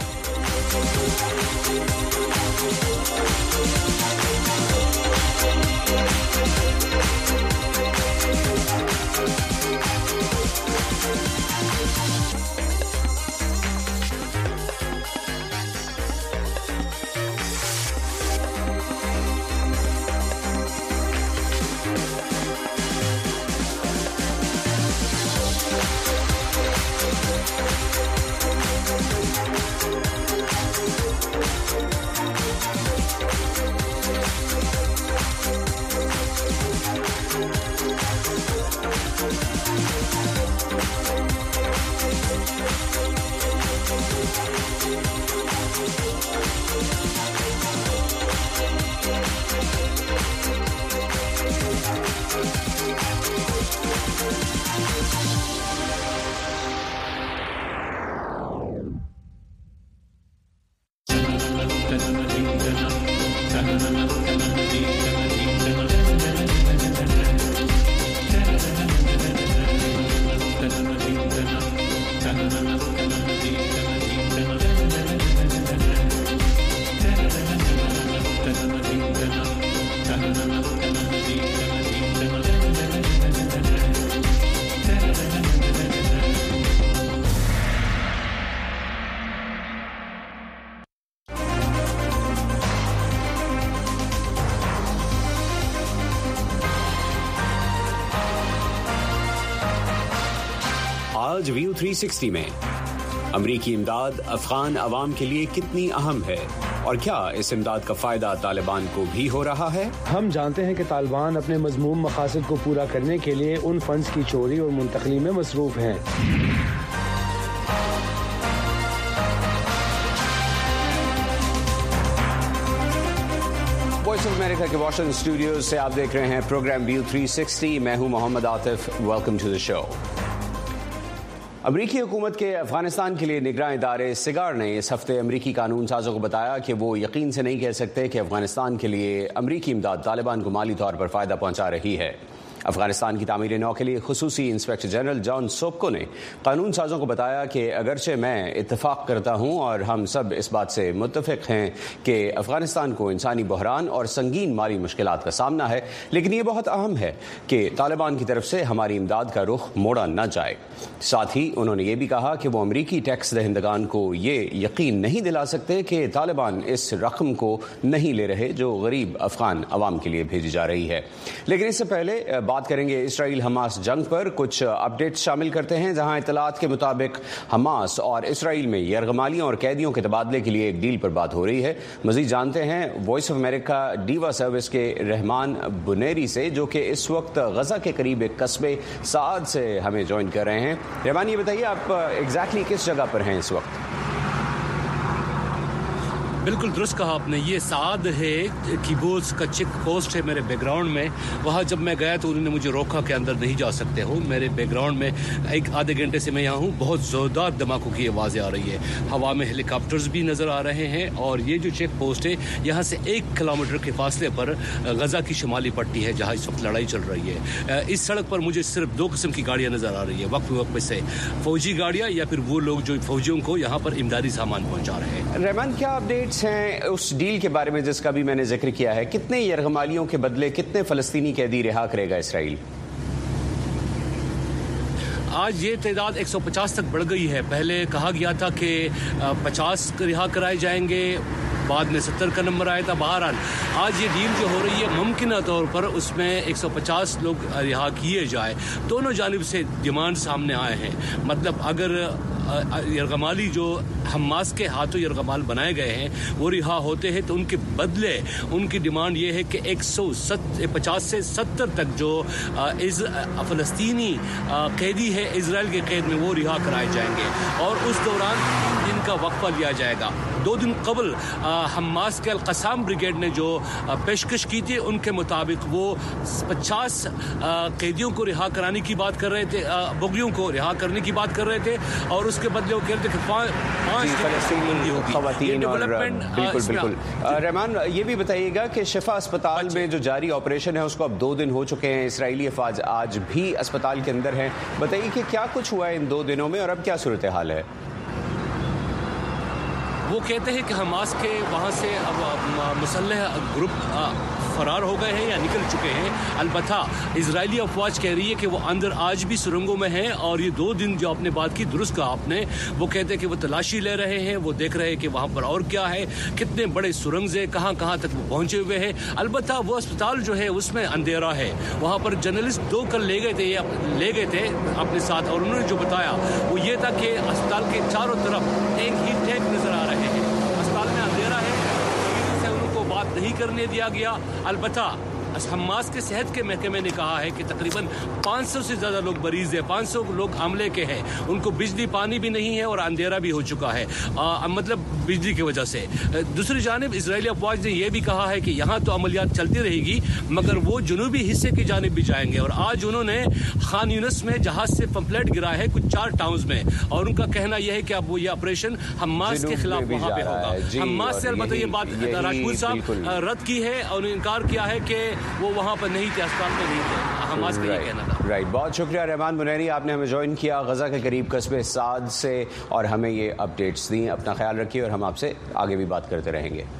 آج ویو 360 میں امریکی امداد افغان عوام کے لیے کتنی اہم ہے اور کیا اس امداد کا فائدہ طالبان کو بھی ہو رہا ہے؟ ہم جانتے ہیں کہ طالبان اپنے مذموم مقاصد کو پورا کرنے کے لیے ان فنڈز کی چوری اور منتقلی میں مصروف ہیں۔ وائس آف امریکہ کے واشنگٹن اسٹوڈیوز سے آپ دیکھ رہے ہیں پروگرام ویو 360۔ میں ہوں محمد عاطف، ویلکم ٹو دی شو۔ امریکی حکومت کے افغانستان کے لیے نگراں ادارے سگار نے اس ہفتے امریکی قانون سازوں کو بتایا کہ وہ یقین سے نہیں کہہ سکتے کہ افغانستان کے لیے امریکی امداد طالبان کو مالی طور پر فائدہ پہنچا رہی ہے۔ افغانستان کی تعمیر نو کے لیے خصوصی انسپیکٹر جنرل جان سوپکو نے قانون سازوں کو بتایا کہ اگرچہ میں اتفاق کرتا ہوں اور ہم سب اس بات سے متفق ہیں کہ افغانستان کو انسانی بحران اور سنگین مالی مشکلات کا سامنا ہے، لیکن یہ بہت اہم ہے کہ طالبان کی طرف سے ہماری امداد کا رخ موڑا نہ جائے۔ ساتھ ہی انہوں نے یہ بھی کہا کہ وہ امریکی ٹیکس دہندگان کو یہ یقین نہیں دلا سکتے کہ طالبان اس رقم کو نہیں لے رہے جو غریب افغان عوام کے لیے بھیجی جا رہی ہے۔ لیکن اس سے پہلے بات کریں گے اسرائیل حماس جنگ پر۔ کچھ اپڈیٹس شامل کرتے ہیں، جہاں اطلاعات کے مطابق حماس اور اسرائیل میں یرغمالیوں اور قیدیوں کے تبادلے کے لیے ایک ڈیل پر بات ہو رہی ہے۔ مزید جانتے ہیں وائس آف امریکہ ڈیوا سروس کے رحمان بنیری سے، جو کہ اس وقت غزہ کے قریب ایک قصبے سعد سے ہمیں جوائن کر رہے ہیں۔ رحمان، یہ بتائیے آپ ایگزیکٹلی کس جگہ پر ہیں اس وقت؟ بالکل درست کہا آپ نے، یہ سعد ہے، کیبوتس کا چیک پوسٹ ہے میرے بیک گراؤنڈ میں۔ وہاں جب میں گیا تو انہوں نے مجھے روکا کہ اندر نہیں جا سکتے ہو۔ میرے بیک گراؤنڈ میں ایک آدھے گھنٹے سے میں یہاں ہوں، بہت زوردار دھماکوں کی آوازیں آ رہی ہے، ہوا میں ہیلی کاپٹرز بھی نظر آ رہے ہیں۔ اور یہ جو چیک پوسٹ ہے یہاں سے 1 کلومیٹر کے فاصلے پر غزہ کی شمالی پٹی ہے جہاں اس وقت لڑائی چل رہی ہے۔ اس سڑک پر مجھے صرف 2 قسم کی گاڑیاں نظر آ رہی ہے وقت وقت سے، فوجی گاڑیاں یا پھر وہ لوگ جو فوجیوں کو یہاں پر امدادی سامان پہنچا رہے ہیں۔ رحمان، کیا اپڈیٹس ہیں اس ڈیل کے بارے میں جس کا بھی میں نے ذکر کیا ہے؟ کتنے یرغمالیوں کے بدلے کتنے فلسطینی قیدی رہا کرے گا اسرائیل؟ آج یہ تعداد 150 تک بڑھ گئی ہے۔ پہلے کہا گیا تھا کہ 50 رہا کرائے جائیں گے، بعد میں 70 کا نمبر آیا تھا۔ بہرحال آج یہ ڈیل جو ہو رہی ہے ممکنہ طور پر اس میں 150 لوگ رہا کیے جائے۔ دونوں جانب سے ڈیمانڈ سامنے آئے ہیں، مطلب اگر یرغمالی جو حماس کے ہاتھوں یرغمال بنائے گئے ہیں وہ رہا ہوتے ہیں تو ان کے بدلے ان کی ڈیمانڈ یہ ہے کہ 150 سے 70 تک جو فلسطینی قیدی ہے اسرائیل کے قید میں وہ رہا کرائے جائیں گے، اور اس دوران 3 دن کا وقفہ لیا جائے گا۔ 2 دن قبل حماس کے القسام بریگیڈ نے جو پیشکش کی تھی ان کے مطابق وہ 50 قیدیوں کو رہا کرانے کی بات کر رہے تھے، بغیوں کو رہا کرنے کی بات کر رہے تھے، اور اس کے بدلے وہ کہتے کہ 5 خواتین اور بالکل۔ رحمان، یہ بھی بتائیے گا کہ شفا اسپتال میں جو جاری آپریشن ہے اس کو اب 2 دن ہو چکے ہیں، اسرائیلی افواج آج بھی اسپتال کے اندر ہیں، بتائیے کہ کیا کچھ ہوا ہے ان 2 دنوں میں اور اب کیا صورتحال ہے؟ وہ کہتے ہیں کہ حماس کے وہاں سے اب مسلح گروپ فرار ہو گئے ہیں یا نکل چکے ہیں۔ البتہ اسرائیلی افواج کہہ رہی ہے کہ وہ اندر آج بھی سرنگوں میں ہیں، اور یہ 2 دن جو آپ نے بات کی درست کہا آپ نے، وہ کہتے ہیں کہ وہ تلاشی لے رہے ہیں، وہ دیکھ رہے ہیں کہ وہاں پر اور کیا ہے، کتنے بڑے سرنگ ہیں، کہاں کہاں تک وہ پہنچے ہوئے ہیں۔ البتہ وہ اسپتال جو ہے اس میں اندھیرا ہے، وہاں پر جرنلسٹ 2 کل لے گئے تھے اپنے ساتھ، اور انہوں نے جو بتایا وہ یہ تھا کہ اسپتال کے چاروں طرف ایک ہی ٹینک نظر آ رہے ہیں، اسپتال میں اندھیرا ہے، سے ان کو بات نہیں کرنے دیا گیا۔ البتہ حماس کے صحت کے محکمے نے کہا ہے کہ تقریباً 500 سے زیادہ لوگ مریض ہیں، 500 لوگ حملے کے ہیں، ان کو بجلی پانی بھی نہیں ہے اور اندھیرا بھی ہو چکا ہے، مطلب بجلی کی وجہ سے۔ دوسری جانب اسرائیلی افواج نے یہ بھی کہا ہے کہ یہاں تو عملیات چلتی رہے گی مگر وہ جنوبی حصے کی جانب بھی جائیں گے، اور آج انہوں نے خان یونس میں جہاز سے پمپلیٹ گرا ہے کچھ 4 ٹاؤنز میں، اور ان کا کہنا یہ ہے کہ اب وہ یہ آپریشن حماس کے خلاف وہاں پہ ہوگا۔ حماس سے البتہ یہ بات راجپوت صاحب رد کی ہے اور انکار کیا ہے کہ وہ وہاں پر نہیں تھے، اسپتال میں نہیں تھے، حماس کا یہ کہنا تھا۔ رائٹ، بہت شکریہ رحمان بنیری، آپ نے ہمیں جوائن کیا غزہ کے قریب قصبے سعد سے اور ہمیں یہ اپڈیٹس دیں۔ اپنا خیال رکھیے اور ہم آپ سے آگے بھی بات کرتے رہیں گے۔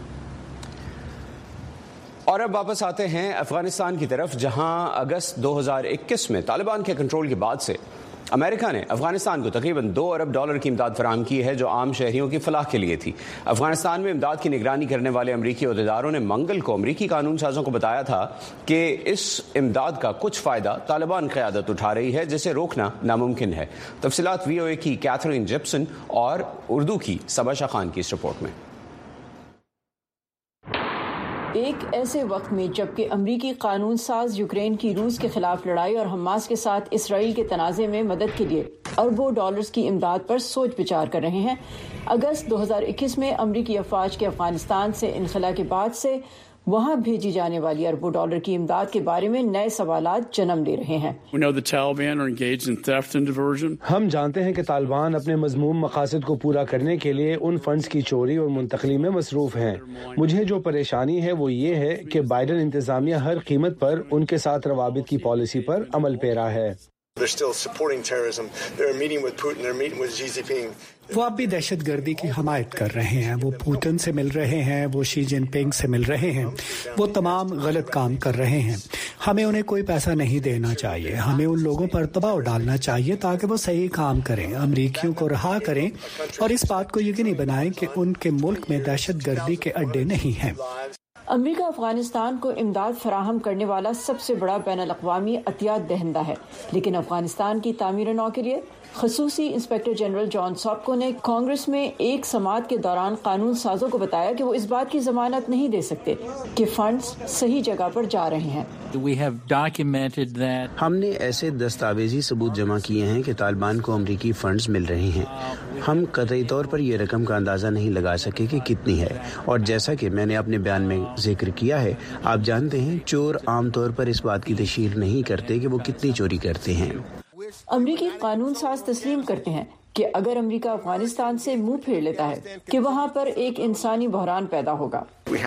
اور اب واپس آتے ہیں افغانستان کی طرف، جہاں اگست 2021 میں طالبان کے کنٹرول کے بعد سے امریکہ نے افغانستان کو تقریباً $2 ارب کی امداد فراہم کی ہے جو عام شہریوں کی فلاح کے لیے تھی۔ افغانستان میں امداد کی نگرانی کرنے والے امریکی عہدیداروں نے منگل کو امریکی قانون سازوں کو بتایا تھا کہ اس امداد کا کچھ فائدہ طالبان قیادت اٹھا رہی ہے جسے روکنا ناممکن ہے۔ تفصیلات VOA کی کیتھرین جپسن اور اردو کی صبا شاہ خان کی اس رپورٹ میں۔ ایک ایسے وقت میں جبکہ امریکی قانون ساز یوکرین کی روس کے خلاف لڑائی اور حماس کے ساتھ اسرائیل کے تنازع میں مدد کے لیے اربوں ڈالرز کی امداد پر سوچ بچار کر رہے ہیں، اگست 2021 میں امریکی افواج کے افغانستان سے انخلا کے بعد سے وہاں بھیجی جانے والی اربوں ڈالر کی امداد کے بارے میں نئے سوالات جنم لے رہے ہیں۔ ہم جانتے ہیں کہ طالبان اپنے مذموم مقاصد کو پورا کرنے کے لیے ان فنڈز کی چوری اور منتقلی میں مصروف ہیں۔ مجھے جو پریشانی ہے وہ یہ ہے کہ بائیڈن انتظامیہ ہر قیمت پر ان کے ساتھ روابط کی پالیسی پر عمل پیرا ہے۔ وہ اب بھی دہشت گردی کی حمایت کر رہے ہیں، وہ پوتن سے مل رہے ہیں، وہ شی جن پنگ سے مل رہے ہیں، وہ تمام غلط کام کر رہے ہیں۔ ہمیں انہیں کوئی پیسہ نہیں دینا چاہیے، ہمیں ان لوگوں پر دباؤ ڈالنا چاہیے تاکہ وہ صحیح کام کریں، امریکیوں کو رہا کریں اور اس بات کو یقینی بنائیں کہ ان کے ملک میں دہشت گردی کے اڈے نہیں ہیں۔ امریکہ افغانستان کو امداد فراہم کرنے والا سب سے بڑا بین الاقوامی عطیات دہندہ ہے، لیکن افغانستان کی تعمیر نو کے لیے خصوصی انسپکٹر جنرل جان ساپکو نے کانگریس میں ایک سماعت کے دوران قانون سازوں کو بتایا کہ وہ اس بات کی ضمانت نہیں دے سکتے کہ فنڈز صحیح جگہ پر جا رہے ہیں۔ ہم نے ایسے دستاویزی ثبوت جمع کیے ہیں کہ طالبان کو امریکی فنڈز مل رہے ہیں۔ ہم قطعی طور پر یہ رقم کا اندازہ نہیں لگا سکے کہ کتنی ہے، اور جیسا کہ میں نے اپنے بیان میں ذکر کیا ہے، آپ جانتے ہیں چور عام طور پر اس بات کی تشہیر نہیں کرتے کہ وہ کتنی چوری کرتے ہیں۔ امریکی قانون ساز تسلیم کرتے ہیں کہ اگر امریکہ افغانستان سے منہ پھیر لیتا ہے کہ وہاں پر ایک انسانی بحران پیدا ہوگا۔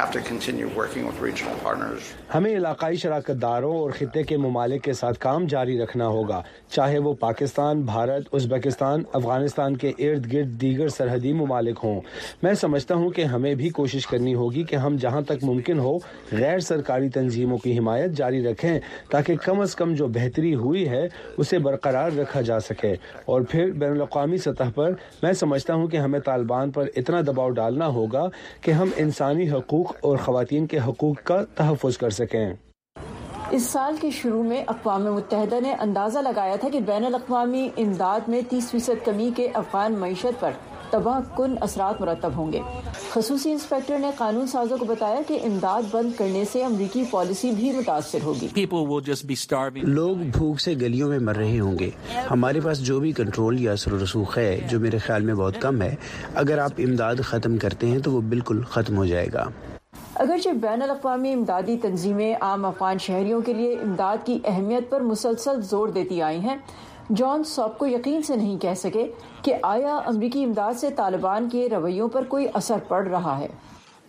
ہمیں علاقائی شراکت داروں اور خطے کے ممالک کے ساتھ کام جاری رکھنا ہوگا، چاہے وہ پاکستان، بھارت، ازبکستان، افغانستان کے ارد گرد دیگر سرحدی ممالک ہوں۔ میں سمجھتا ہوں کہ ہمیں بھی کوشش کرنی ہوگی کہ ہم جہاں تک ممکن ہو غیر سرکاری تنظیموں کی حمایت جاری رکھیں تاکہ کم از کم جو بہتری ہوئی ہے اسے برقرار رکھا جا سکے۔ اور پھر بین الاقوامی سطح پر میں سمجھتا ہوں کہ ہمیں طالبان پر اتنا دباؤ ڈالنا ہوگا کہ ہم انسانی حقوق اور خواتین کے حقوق کا تحفظ کر سکیں۔ اس سال کے شروع میں اقوام متحدہ نے اندازہ لگایا تھا کہ بین الاقوامی امداد میں 30% کمی کے افغان معیشت پر تباہ کن اثرات مرتب ہوں گے۔ خصوصی انسپکٹر نے قانون سازوں کو بتایا کہ امداد بند کرنے سے امریکی پالیسی بھی متاثر ہوگی۔ لوگ بھوک سے گلیوں میں مر رہے ہوں گے۔ ہمارے پاس جو بھی کنٹرول یا اثر و رسوخ ہے، جو میرے خیال میں بہت کم ہے، اگر آپ امداد ختم کرتے ہیں تو وہ بالکل ختم ہو جائے گا۔ اگرچہ بین الاقوامی امدادی تنظیمیں عام افغان شہریوں کے لیے امداد کی اہمیت پر مسلسل زور دیتی آئی ہیں، جان ساپ کو یقین سے نہیں کہہ سکے کہ آیا امریکی امداد سے طالبان کے رویوں پر کوئی اثر پڑ رہا ہے۔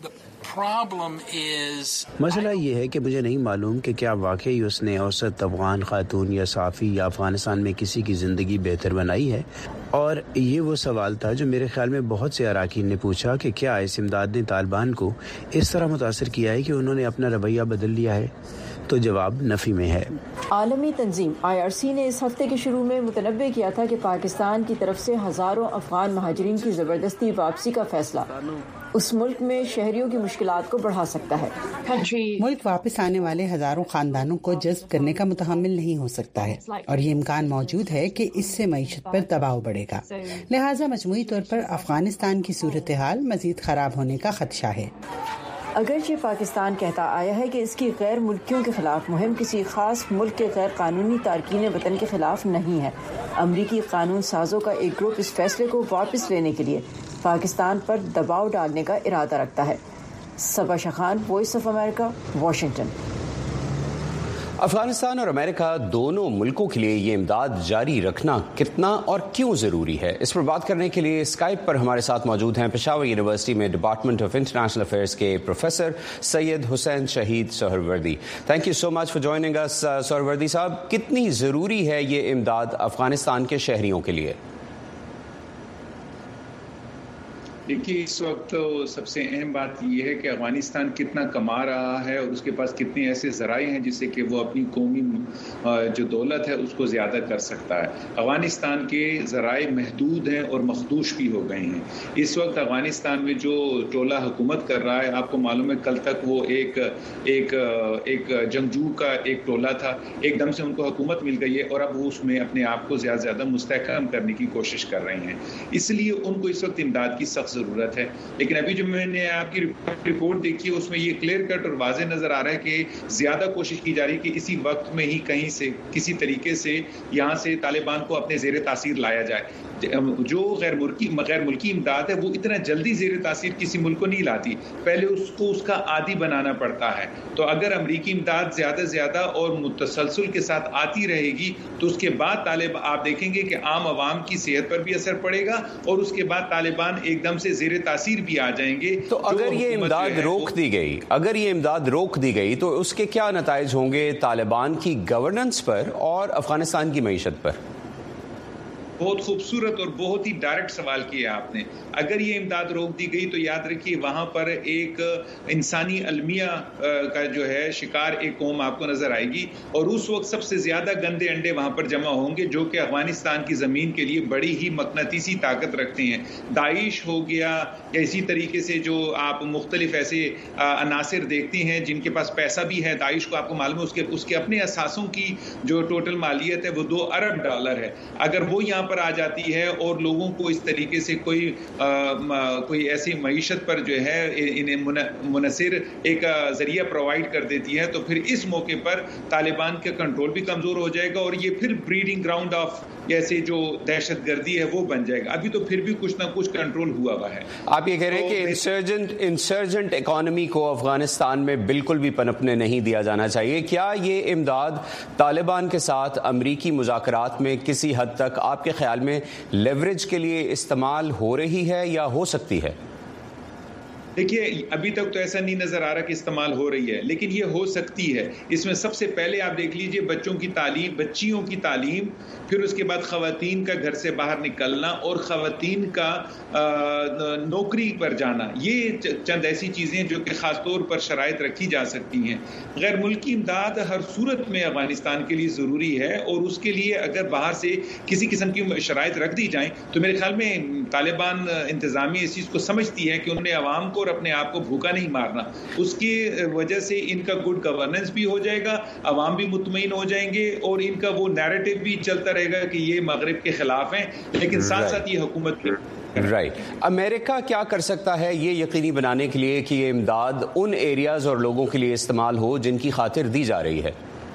مسئلہ یہ ہے کہ مجھے نہیں معلوم کہ کیا واقعی اس نے اوسط افغان خاتون یا صحافی یا افغانستان میں کسی کی زندگی بہتر بنائی ہے، اور یہ وہ سوال تھا جو میرے خیال میں بہت سے اراکین نے پوچھا کہ کیا اس امداد نے طالبان کو اس طرح متاثر کیا ہے کہ انہوں نے اپنا رویہ بدل لیا ہے، تو جواب نفی میں ہے۔ عالمی تنظیم IRC نے اس ہفتے کے شروع میں متنبہ کیا تھا کہ پاکستان کی طرف سے ہزاروں افغان مہاجرین کی زبردستی واپسی کا فیصلہ اس ملک میں شہریوں کی مشکلات کو بڑھا سکتا ہے۔ ملک واپس آنے والے ہزاروں خاندانوں کو جذب کرنے کا متحمل نہیں ہو سکتا ہے، اور یہ امکان موجود ہے کہ اس سے معیشت پر دباؤ بڑھے گا، لہٰذا مجموعی طور پر افغانستان کی صورتحال مزید خراب ہونے کا خدشہ ہے۔ اگرچہ پاکستان کہتا آیا ہے کہ اس کی غیر ملکیوں کے خلاف مہم کسی خاص ملک کے غیر قانونی تارکین وطن کے خلاف نہیں ہے، امریکی قانون سازوں کا ایک گروپ اس فیصلے کو واپس لینے کے لیے پاکستان پر دباؤ ڈالنے کا ارادہ رکھتا ہے۔ صبا شاہ خان، وائس آف امریکہ، واشنگٹن۔ افغانستان اور امریکہ دونوں ملکوں کے لیے یہ امداد جاری رکھنا کتنا اور کیوں ضروری ہے، اس پر بات کرنے کے لیے اسکائپ پر ہمارے ساتھ موجود ہیں پشاور یونیورسٹی میں ڈپارٹمنٹ آف انٹرنیشنل افیئرز کے پروفیسر سید حسین شہید سہروردی۔ تھینک یو سو مچ فار جوائننگ اس سہروردی صاحب، کتنی ضروری ہے یہ امداد افغانستان کے شہریوں کے لیے؟ देखिए, इस वक्त तो सबसे अहम बात यह है कि अफगानिस्तान कितना कमा रहा है और उसके पास कितने ऐसे ज़राए हैं जिससे कि वो अपनी कौमी जो दौलत है उसको ज़्यादा कर सकता है। अफगानिस्तान के ज़राए महदूद हैं और मखदूश भी हो गए हैं। इस वक्त अफगानिस्तान में जो टोला हुकूमत कर रहा है, आपको मालूम है कल तक वो एक जंगजू का एक टोला था, एकदम से उनको हुकूमत मिल गई है और अब वो उसमें अपने आप को ज़्यादा मुस्तहकम करने की कोशिश कर रहे हैं। इसलिए उनको इस वक्त इमदाद की सख्त ज़रूरत है। लेकिन अभी जो मैंने आपकी रिपोर्ट देखी उसमें ये क्लियर कट और वाज़ेह नज़र आ रहा है कि ज़्यादा कोशिश की जा रही है कि इसी वक्त में ही कहीं से किसी तरीके से यहाँ से तालिबान को अपने ज़ेर तासीर लाया जाए। जो गैर मुल्की इमदाद है वो इतना जल्दी ज़ेर तासीर किसी मुल्क को नहीं लाती, पहले उसको उसका आदी बनाना पड़ता है। तो अगर अमरीकी इमदाद ज़्यादा से ज़्यादा और मुतसलसल के साथ आती रहेगी तो उसके बाद तालिबान आप देखेंगे कि आम आवाम की सेहत पर भी असर पड़ेगा और उसके बाद तालिबान एकदम से ज़ेर तासीर भी आ जाएंगे। तो अगर ये इमदाद रोक दी गई तो उसके क्या नताइज होंगे तालिबान की गवर्नेंस पर और अफगानिस्तान की मईशत पर? बहुत खूबसूरत और बहुत ही डायरेक्ट सवाल किया आपने। अगर ये इमदाद रोक दी गई तो याद रखिए वहाँ पर एक इंसानी अलमिया का जो है शिकार एक कौम आपको नजर आएगी और उस वक्त सबसे ज्यादा गंदे अंडे वहाँ पर जमा होंगे जो कि अफगानिस्तान की जमीन के लिए बड़ी ही मकनतीसी ताकत रखते हैं। दाइश हो गया या इसी तरीके से जो आप मुख्तलिफ ऐसे अनासिर देखते हैं जिनके पास पैसा भी है। दाइश को आपको मालूम है उसके अपने असासों की जो टोटल मालियत है वो $2 अरब है। अगर वो यहाँ पर आ जाती है और लोगों को इस तरीके से कोई ऐसी मईशत पर जो है इन्हें मुनसिर एक जरिया प्रोवाइड कर देती है तो फिर इस मौके पर तालिबान का कंट्रोल भी कमजोर हो जाएगा और ये फिर ब्रीडिंग ग्राउंड ऑफ जैसे जो दहशतगर्दी है वो बन जाएगा। अभी तो फिर भी कुछ ना कुछ कंट्रोल हुआ है। आप ये कह रहे हैं कि इंसर्जेंट इकोनॉमी को अफगानिस्तान में बिल्कुल भी पनपने नहीं दिया जाना चाहिए। क्या ये इमदाद तालिबान के साथ अमरीकी मुज़ाकरात में किसी हद तक आपके ख्याल में लेवरेज के लिए इस्तेमाल हो रही है या हो सकती है? देखिए, अभी तक तो ऐसा नहीं नजर आ रहा कि इस्तेमाल हो रही है, लेकिन ये हो सकती है। इसमें सबसे पहले आप देख लीजिए बच्चियों की तालीम, फिर उसके बाद खवातीन का घर से बाहर निकलना और खवातीन का नौकरी पर जाना, ये चंद ऐसी चीजें जो कि खास तौर पर शराइत रखी जा सकती हैं। गैर मुल्की इमदाद हर सूरत में अफगानिस्तान के लिए जरूरी है और उसके लिए अगर बाहर से किसी किस्म की शराइत रख दी जाए तो मेरे ख्याल में तालिबान इंतजामिया इस चीज को समझती है कि उन्होंने अवाम को अपने आप को भूखा नहीं मारना। उसकी वजह से इनका गुड गवर्नेंस भी हो जाएगा, अवाम भी मुतमईन हो जाएंगे और इनका वो नैरेटिव भी चलता रहेगा कि ये मगरिब के खिलाफ हैं, लेकिन साथ साथ ये हुकूमत अमेरिका क्या कर सकता है ये यकीनी बनाने के लिए कि ये इमदाद उन एरियाज और लोगों के लिए इस्तेमाल हो जिनकी खातिर दी जा रही है?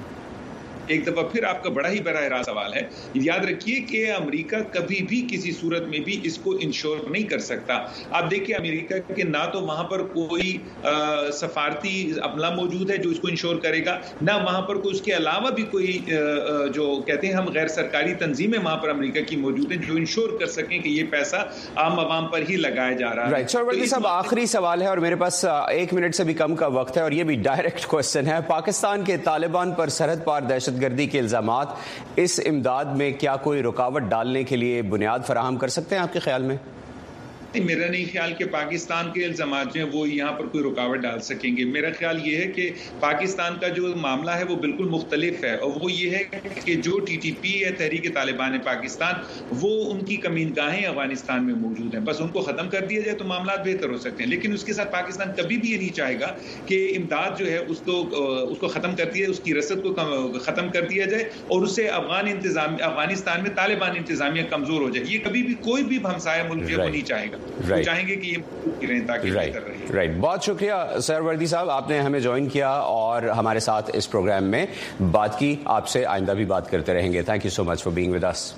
एक दफा फिर आपका बड़ा ही बड़ा राज सवाल है। याद रखिए कि अमेरिका कभी भी किसी सूरत में भी इसको इंश्योर नहीं कर सकता। आप देखिए अमेरिका के ना तो वहां पर कोई सफारती अमला मौजूद है जो इसको इंश्योर करेगा, ना वहां पर कोई उसके अलावा भी कोई जो कहते हैं हम गैर सरकारी तंजीमें वहां पर अमेरिका की मौजूद हैं जो इंश्योर कर सकें कि ये पैसा आम आवाम पर ही लगाया जा रहा है। सरवर्दी साहब, आखिरी सवाल है और मेरे पास 1 मिनट से भी कम का वक्त है और ये भी डायरेक्ट क्वेश्चन है। पाकिस्तान के तालिबान पर सरहद पार दहशतगर्दी के इल्जामात इस इमदाद में क्या कोई रुकावट डालने के लिए बुनियाद फराहम कर सकते हैं आपके ख्याल में? मेरा नहीं ख्याल कि पाकिस्तान के इल्जामात जो हैं वो यहाँ पर कोई रुकावट डाल सकेंगे। मेरा ख्याल ये है कि पाकिस्तान का जो मामला है वो बिल्कुल मुख्तलिफ है और वो ये है कि जो TTP है तहरीक तालिबान पाकिस्तान, वो उनकी कमीनगाहें अफगानिस्तान में मौजूद हैं, बस उनको ख़त्म कर दिया जाए तो मामला बेहतर हो सकते हैं। लेकिन उसके साथ पाकिस्तान कभी भी ये नहीं चाहेगा कि इमदाद जो है उसको ख़त्म कर दिया, उसकी रसद को ख़त्म कर दिया जाए और उससे अफगानिस्तान में तालिबान इंतजामिया कमज़ोर हो जाए। ये कभी भी कोई भी हमसाया मुल्क जो नहीं चाहेगा। चाहेंगे कि ये रहें ताकि बेहतर रहे। बहुत शुक्रिया सरवर्दी साहब, आपने हमें ज्वाइन किया और हमारे साथ इस प्रोग्राम में बात की। आपसे आइंदा भी बात करते रहेंगे। Thank you so much for being with us.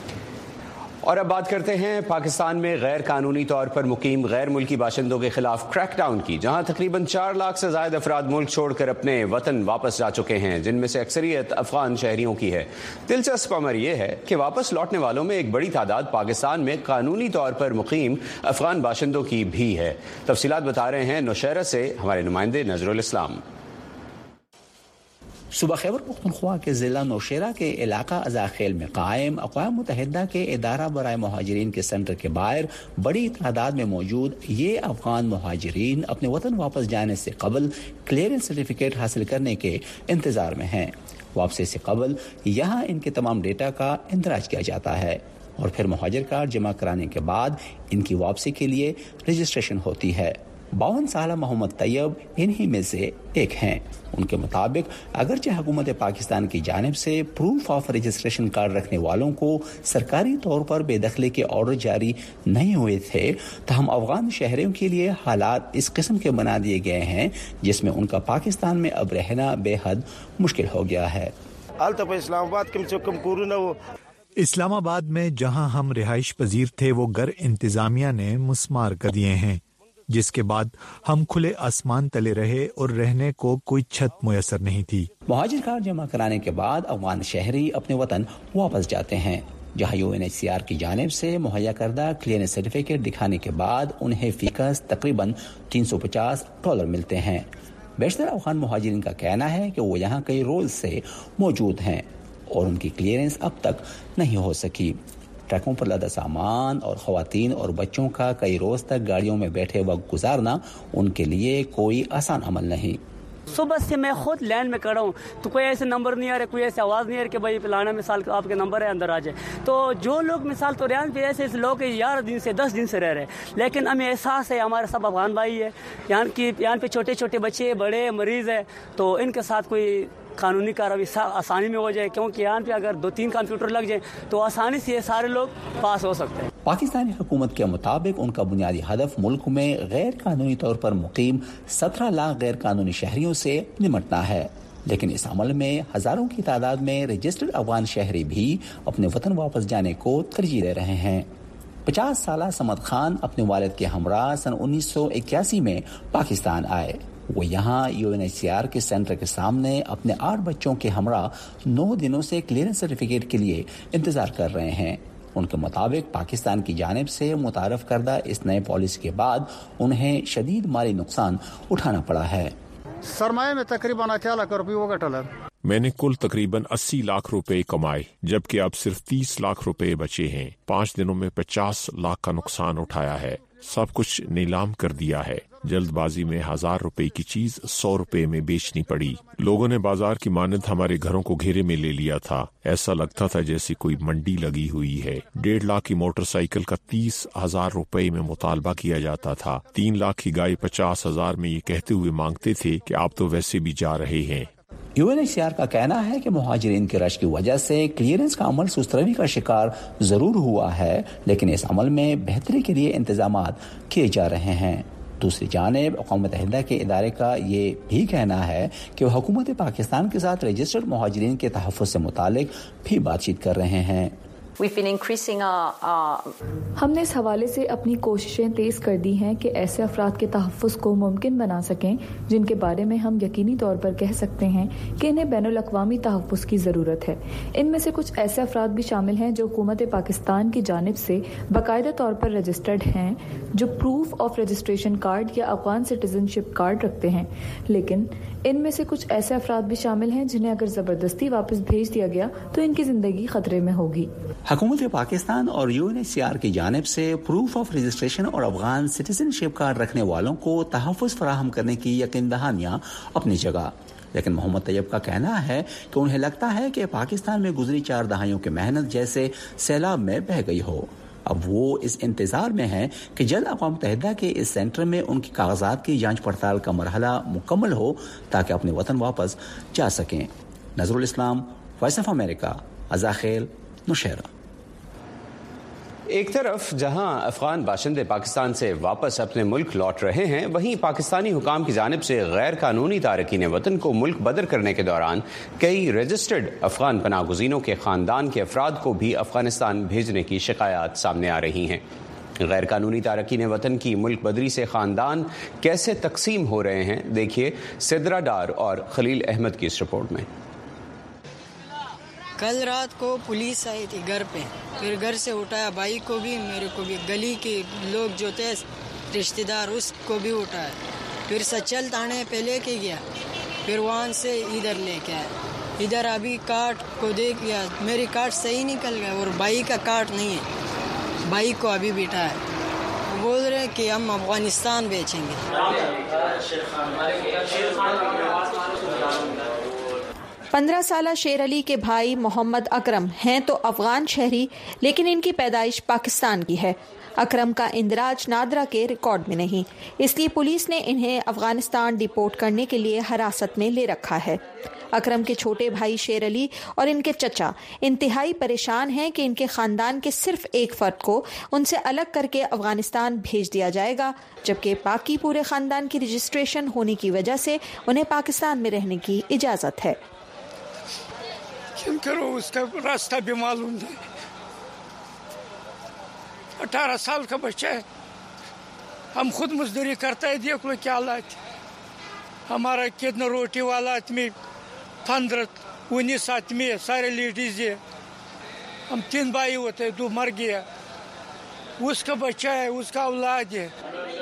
और अब बात करते हैं पाकिस्तान में गैर कानूनी तौर पर मुकीम गैर मुल्की बाशिंदों के खिलाफ क्रैकडाउन की, जहां तकरीबन 4 लाख से ज्यादा अफराद मुल्क छोड़कर अपने वतन वापस जा चुके हैं, जिनमें से अक्सरियत अफगान शहरियों की है। दिलचस्प अमर यह है कि वापस लौटने वालों में एक बड़ी तादाद पाकिस्तान में कानूनी तौर पर मुकीम अफगान बाशिंदों की भी है। तफसीलात बता रहे हैं नौशहरा से हमारे नुमाइंदे नजरुल इस्लाम। صوبہ خیبر پختونخوا کے ضلع نوشیرہ کے علاقہ ازاخیل میں قائم اقوام متحدہ کے ادارہ برائے مہاجرین کے سینٹر کے باہر بڑی تعداد میں موجود یہ افغان مہاجرین اپنے وطن واپس جانے سے قبل کلیئرنس سرٹیفکیٹ حاصل کرنے کے انتظار میں ہیں. واپسی سے قبل یہاں ان کے تمام ڈیٹا کا اندراج کیا جاتا ہے اور پھر مہاجر کارڈ جمع کرانے کے بعد ان کی واپسی کے لیے رجسٹریشن ہوتی ہے. 52 سالہ محمد طیب انہی میں سے ایک ہیں. ان کے مطابق اگرچہ حکومت پاکستان کی جانب سے پروف آف رجسٹریشن کارڈ رکھنے والوں کو سرکاری طور پر بے دخلی کے آرڈر جاری نہیں ہوئے تھے تاہم افغان شہریوں کے لیے حالات اس قسم کے بنا دیے گئے ہیں جس میں ان کا پاکستان میں اب رہنا بے حد مشکل ہو گیا ہے. اسلام آباد میں جہاں ہم رہائش پذیر تھے وہ گھر انتظامیہ نے مسمار کر دیے ہیں، جس کے بعد ہم کھلے آسمان تلے رہے اور رہنے کو کوئی چھت میسر نہیں تھی. مہاجر کارڈ جمع کرانے کے بعد افغان شہری اپنے وطن واپس جاتے ہیں جہاں UNHCR کی جانب سے مہیا کردہ کلیئرنس سرٹیفکیٹ دکھانے کے بعد انہیں فی کس تقریباً $350 ملتے ہیں. بیشتر افغان مہاجرین کا کہنا ہے کہ وہ یہاں کئی روز سے موجود ہیں اور ان کی کلیئرنس اب تک نہیں ہو سکی. ٹرکوں پر لدا سامان اور خواتین اور بچوں کا کئی روز تک گاڑیوں میں بیٹھے وقت گزارنا ان کے لیے کوئی آسان عمل نہیں. صبح سے میں خود لائن میں کھڑا ہوں تو کوئی ایسے نمبر نہیں آ رہے، کوئی ایسے آواز نہیں آ رہی کہ بھائی فلانا مثال آپ کے نمبر ہے اندر آ جائے. تو جو لوگ مثال تو ریاض پہ ایسے لوگ 11 دن سے 10 دن سے رہ رہے ہیں، لیکن ہمیں احساس ہے ہمارے سب افغان بھائی ہے، یہاں پہ چھوٹے چھوٹے بچے بڑے مریض ہیں، تو ان کے ساتھ کوئی قانونی کارروائی آسانی میں ہو جائے، کیونکہ یہاں پہ اگر 2-3 کمپیوٹر لگ جائیں تو آسانی سے یہ سارے لوگ پاس ہو سکتے ہیں. پاکستانی حکومت کے مطابق ان کا بنیادی ہدف ملک میں غیر قانونی طور پر مقیم 17 لاکھ غیر قانونی شہریوں سے نمٹنا ہے، لیکن اس عمل میں ہزاروں کی تعداد میں رجسٹرڈ افغان شہری بھی اپنے وطن واپس جانے کو ترجیح دے رہے ہیں. 50 سالہ سمد خان اپنے والد کے ہمراہ سن 1981 میں پاکستان آئے. وہ یہاں UNHCR کے سینٹر کے سامنے اپنے 8 بچوں کے ہمراہ 9 دنوں سے کلیئرنس سرٹیفکیٹ کے لیے انتظار کر رہے ہیں. ان کے مطابق پاکستان کی جانب سے متعارف کردہ اس نئے پالیسی کے بعد انہیں شدید مالی نقصان اٹھانا پڑا ہے. سرمایہ میں تقریباً 8 لاکھ روپے ہوگا ٹلر. میں نے کل تقریباً 80 لاکھ روپے کمائے، جبکہ اب صرف 30 لاکھ روپے بچے ہیں. 5 دنوں میں 50 لاکھ کا نقصان اٹھایا ہے. سب کچھ نیلام کر دیا ہے. جلد بازی میں 1000 روپے کی چیز 100 روپے میں بیچنی پڑی. لوگوں نے بازار کی مانند ہمارے گھروں کو گھیرے میں لے لیا تھا. ایسا لگتا تھا جیسے کوئی منڈی لگی ہوئی ہے. 1.5 لاکھ کی موٹر سائیکل کا 30,000 روپے میں مطالبہ کیا جاتا تھا. 3 لاکھ کی گائے 50,000 میں یہ کہتے ہوئے مانگتے تھے کہ آپ تو ویسے بھی جا رہے ہیں. UNHCR کا کہنا ہے کہ مہاجرین کے رش کی وجہ سے کلیئرنس کا عمل سست روی کا شکار ضرور ہوا ہے، لیکن اس عمل میں بہتری کے لیے انتظامات کیے جا رہے ہیں. دوسری جانب اقوام متحدہ کے ادارے کا یہ بھی کہنا ہے کہ وہ حکومت پاکستان کے ساتھ رجسٹرڈ مہاجرین کے تحفظ سے متعلق بھی بات چیت کر رہے ہیں. ہم نے اس حوالے سے اپنی کوششیں تیز کر دی ہیں کہ ایسے افراد کے تحفظ کو ممکن بنا سکیں جن کے بارے میں ہم یقینی طور پر کہہ سکتے ہیں کہ انہیں بین الاقوامی تحفظ کی ضرورت ہے. ان میں سے کچھ ایسے افراد بھی شامل ہیں جو حکومت پاکستان کی جانب سے باقاعدہ طور پر رجسٹرڈ ہیں، جو پروف آف رجسٹریشن کارڈ یا افغان سٹیزن شپ کارڈ رکھتے ہیں، لیکن ان میں سے کچھ ایسے افراد بھی شامل ہیں جنہیں اگر زبردستی واپس بھیج دیا گیا تو ان کی زندگی خطرے میں ہوگی. حکومت پاکستان اور UNHCR کی جانب سے پروف آف رجسٹریشن اور افغان سٹیزن شپ کارڈ رکھنے والوں کو تحفظ فراہم کرنے کی یقین دہانیاں اپنی جگہ، لیکن محمد طیب کا کہنا ہے کہ انہیں لگتا ہے کہ پاکستان میں گزری 4 دہائیوں کی محنت جیسے سیلاب میں بہہ گئی ہو. اب وہ اس انتظار میں ہیں کہ جلد اقوام متحدہ کے اس سینٹر میں ان کی کاغذات کی جانچ پڑتال کا مرحلہ مکمل ہو تاکہ اپنے وطن واپس جا سکیں. نظر الاسلام، وائس آف امریکہ، ازاخیل، نوشہرہ. ایک طرف جہاں افغان باشندے پاکستان سے واپس اپنے ملک لوٹ رہے ہیں، وہیں پاکستانی حکام کی جانب سے غیر قانونی تارکین وطن کو ملک بدر کرنے کے دوران کئی رجسٹرڈ افغان پناہ گزینوں کے خاندان کے افراد کو بھی افغانستان بھیجنے کی شکایات سامنے آ رہی ہیں. غیر قانونی تارکین وطن کی ملک بدری سے خاندان کیسے تقسیم ہو رہے ہیں، دیکھیے سدرا ڈار اور خلیل احمد کی اس رپورٹ میں. کل رات کو پولیس آئی تھی گھر پہ، پھر گھر سے اٹھایا بھائی کو بھی، میرے کو بھی، گلی کے لوگ جو تھے رشتہ دار اس کو بھی اٹھایا، پھر سچل تھانے پہ لے کے گیا. پھر وہاں سے ادھر لے کے آئے. ادھر ابھی کارڈ کو دیکھ لیا, میری کارڈ صحیح نکل گیا اور بھائی کا کارڈ نہیں ہے. بھائی کو ابھی بٹھا ہے, بول رہے کہ ہم افغانستان بیچیں گے. 15 سالہ شیر علی کے بھائی محمد اکرم ہیں تو افغان شہری, لیکن ان کی پیدائش پاکستان کی ہے. اکرم کا اندراج نادرا کے ریکارڈ میں نہیں, اس لیے پولیس نے انہیں افغانستان ڈیپورٹ کرنے کے لیے حراست میں لے رکھا ہے. اکرم کے چھوٹے بھائی شیر علی اور ان کے چچا انتہائی پریشان ہیں کہ ان کے خاندان کے صرف ایک فرد کو ان سے الگ کر کے افغانستان بھیج دیا جائے گا, جبکہ باقی پورے خاندان کی رجسٹریشن ہونے کی وجہ سے انہیں پاکستان میں رہنے کی اجازت ہے. کیوں کرو, اس کا راستہ بھی معلوم ہے. 18 سال کا بچہ ہے, ہم خود مزدوری کرتا ہے, دیکھ لو کیا حالات. ہمارا کتنا روٹی والا آدمی 15-19 آدمی ہے, سارے لیڈیز ہے. ہم 3 بھائی ہوتے, 2 مر گیا. اس کا بچہ ہے, اس کا اولاد ہے.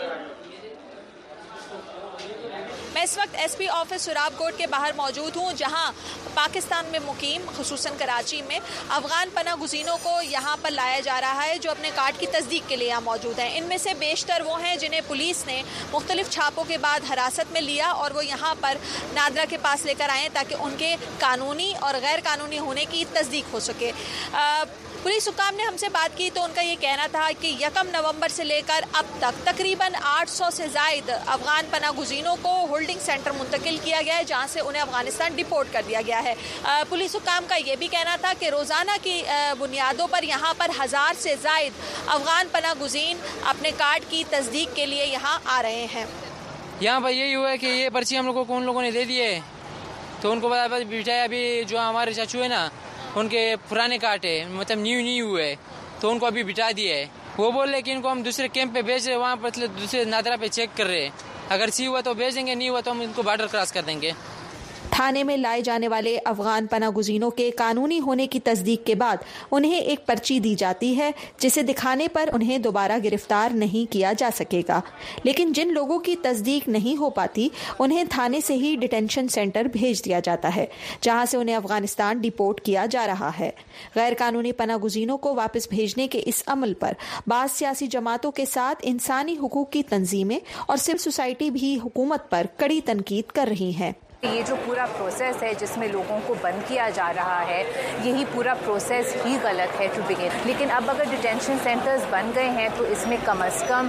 میں اس وقت ایس پی آفس سراب کوٹ کے باہر موجود ہوں, جہاں پاکستان میں مقیم خصوصاً کراچی میں افغان پناہ گزینوں کو یہاں پر لایا جا رہا ہے جو اپنے کارڈ کی تصدیق کے لیے یہاں موجود ہیں. ان میں سے بیشتر وہ ہیں جنہیں پولیس نے مختلف چھاپوں کے بعد حراست میں لیا اور وہ یہاں پر نادرا کے پاس لے کر آئے تاکہ ان کے قانونی اور غیر قانونی ہونے کی تصدیق ہو سکے. پولیس حکام نے ہم سے بات کی تو ان کا یہ کہنا تھا کہ 1 نومبر سے لے کر اب تک تقریباً 800 سے زائد افغان پناہ گزینوں کو ہولڈنگ سینٹر منتقل کیا گیا ہے, جہاں سے انہیں افغانستان ڈیپورٹ کر دیا گیا ہے. پولیس حکام کا یہ بھی کہنا تھا کہ روزانہ کی بنیادوں پر یہاں پر 1000 سے زائد افغان پناہ گزین اپنے کارڈ کی تصدیق کے لیے یہاں آ رہے ہیں. یہاں پر یہی ہوا ہے کہ یہ پرچی ہم لوگوں کو ان لوگوں نے دے دی ہے, تو ان کو بٹھایا. ابھی جو ہمارے چاچو ہے نا, ان کے پرانے کارڈ ہے, مطلب نیو ہوئے, تو ان کو ابھی بٹھا دیا ہے. وہ بول رہے کہ ان کو ہم دوسرے کیمپ پہ بھیج رہے, وہاں پر دوسرے نادرا پہ چیک کر رہے. اگر سی ہوا تو بھیج دیں گے, نہیں ہوا تو ہم ان کو بارڈر کراس کر دیں گے. تھانے میں لائے جانے والے افغان پناہ گزینوں کے قانونی ہونے کی تصدیق کے بعد انہیں ایک پرچی دی جاتی ہے جسے دکھانے پر انہیں دوبارہ گرفتار نہیں کیا جا سکے گا. لیکن جن لوگوں کی تصدیق نہیں ہو پاتی انہیں تھانے سے ہی ڈیٹینشن سینٹر بھیج دیا جاتا ہے, جہاں سے انہیں افغانستان ڈیپورٹ کیا جا رہا ہے. غیر قانونی پناہ گزینوں کو واپس بھیجنے کے اس عمل پر بعض سیاسی جماعتوں کے ساتھ انسانی حقوق کی تنظیمیں اور سول سوسائٹی بھی حکومت پر کڑی تنقید کر رہی ہیں. یہ جو پورا پروسیس ہے جس میں لوگوں کو بند کیا جا رہا ہے, یہی پورا پروسیس ہی غلط ہے ٹو بگن. لیکن اب اگر ڈیٹینشن سینٹرز بن گئے ہیں تو اس میں کم از کم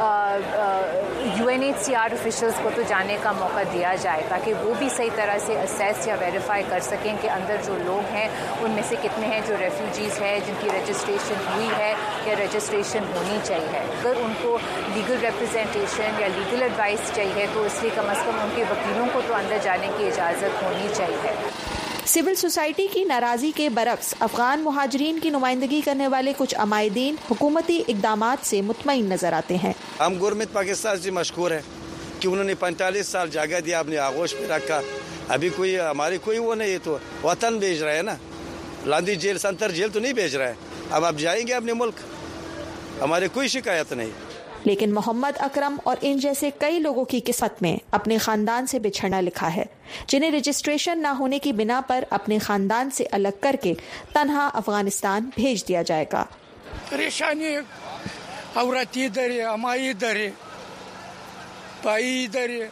UNHCR آفیشلز کو تو جانے کا موقع دیا جائے تاکہ وہ بھی صحیح طرح سے اسیس یا ویریفائی کر سکیں کہ اندر جو لوگ ہیں ان میں سے کتنے ہیں جو ریفیوجیز ہیں جن کی رجسٹریشن ہوئی ہے یا رجسٹریشن ہونی چاہیے. اگر ان کو لیگل ریپرزینٹیشن یا لیگل ایڈوائس چاہیے تو اس لیے کم از کم ان کے وکیلوں کو تو اندر جانے کی اجازت ہونی چاہیے. سول سوسائٹی کی ناراضی کے برعکس افغان مہاجرین کی نمائندگی کرنے والے کچھ عمائدین حکومتی اقدامات سے مطمئن نظر آتے ہیں. ہم گورنمنٹ پاکستان سے مشکور ہے کہ انہوں نے 45 سال جگہ دیا, اپنے آغوش پہ رکھا. ابھی کوئی ہماری کوئی وہ نہیں, تو وطن بھیج رہا ہے نا, لاندھی جیل سنتر جیل تو نہیں بھیج رہا ہے. اب آپ جائیں گے اپنے ملک, ہماری کوئی شکایت نہیں. لیکن محمد اکرم اور ان جیسے کئی لوگوں کی قسمت میں اپنے خاندان سے بچھڑنا لکھا ہے, جنہیں رجسٹریشن نہ ہونے کی بنا پر اپنے خاندان سے الگ کر کے تنہا افغانستان بھیج دیا جائے گا. پریشانی عورت ادھر ہے, امائی ادھر ہے, بھائی ادھر ہے,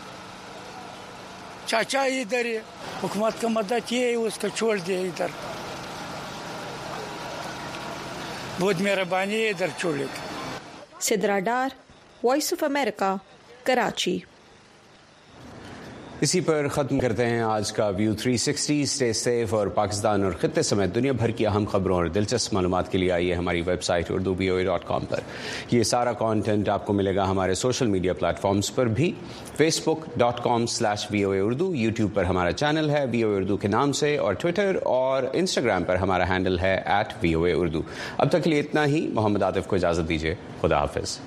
چاچا ادھر ہے. حکومت کا مدد یہ ہے اس کو چھوڑ دیا ادھر, بہت مہربانی ہے ادھر چھوڑے گا. سدرا ڈار, وائس آف امریکہ, کراچی. اسی پر ختم کرتے ہیں آج کا ویو 360. اسٹے سیف اور پاکستان اور خطے سمیت دنیا بھر کی اہم خبروں اور دلچسپ معلومات کے لیے آئیے ہماری ویب سائٹ urduvoa.com پر. یہ سارا کانٹینٹ آپ کو ملے گا ہمارے سوشل میڈیا پلیٹ فارمز پر بھی, facebook.com/VOA Urdu, یوٹیوب پر ہمارا چینل ہے VOA Urdu کے نام سے, اور ٹویٹر اور انسٹاگرام پر ہمارا ہینڈل ہے @VOA Urdu. اب تک کے لیے اتنا ہی. محمد عاطف کو اجازت دیجیے. خدا حافظ.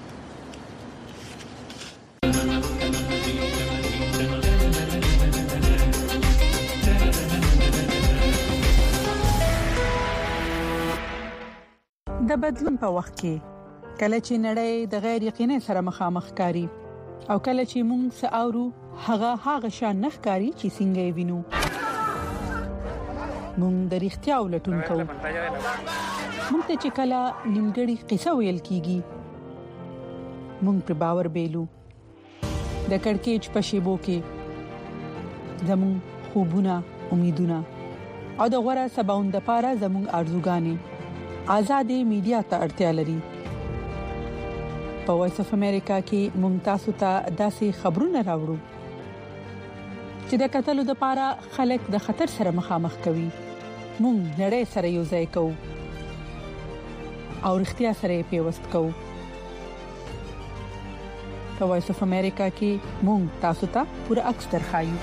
د بدلون په وخت کې کله چې نړۍ د غیر یقیني سره مخامخ کاری او کله چې موږ ساورو هغه شان نخکاری چې څنګه وینو موږ د اړتیا ولټون کوو موږ ته چې کله نیمګړی قصه ویل کیږي موږ پر باور بیلو د کڑکېچ په شیبو کې زمون خوبونه امیدونه او د غوړه سباوند لپاره زمون ارزوګانې آزادې میډیا ته اړتیا لري په وایس اف امریکا کې ممتاز ته داسې خبرونه راوړو چې د قتلو لپاره خلک د خطر سره مخامخ کوي مونږ نړۍ سره یو ځای کوو او اړتیا سره پیوست کوو په وایس اف امریکا کې مونږ تاسو ته پوره عکس درخایو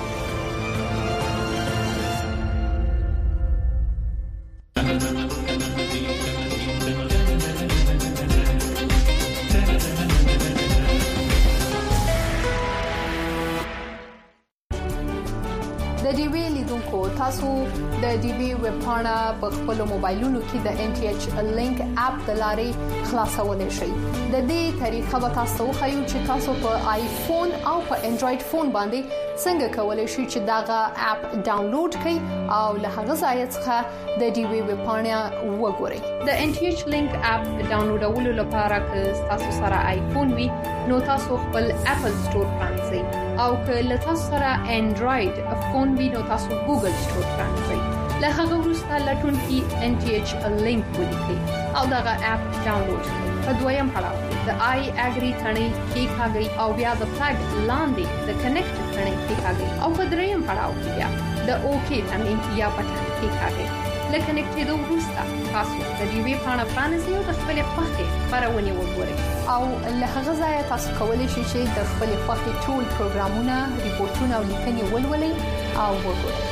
تاسو د ډي بي ویب پاڼه په خپل موبایلونو کې د NTH لینک اپ د لارې خلاصولای شئ د دې طریقه به تاسو خو چې تاسو په آیفون او په انډراید فون باندې څنګه کولای شئ چې داغه اپ ډاونلوډ کړئ او له هغه ځای څخه د ډي بي ویب پاڼه وګورئ د NTH لینک اپ ډاونلوډولو لپاره که تاسو سره آیفون وي نو تاسو خپل اپل سٹور پرانځئ او که له تاسو سره انډراید فون وي نو تاسو ګوګل سٹور پرانځئ له هغه وروسته لټون کې NTH لینک ولیکئ او داغه اپ ډاونلوډ کړئ په دویم پړاو د آی اګری ثنې کې ښاګي او بیا د فلګ لاندې د کنیکټ ثنې کې ښاګي او په دریم پړاو کې بیا د اوکی ثنې یا بټن کې ښاګي لکه کنیکټېدو وروسته تاسو د دې وی پاڼه پرانیزئ او د خپل خوښې خبرونه وګورئ او له هغه ځای تاسو کولی شئ چې د خپل خوښې ټول پروګرامونه ریپورتونه او لیکنې ولولئ او وګورئ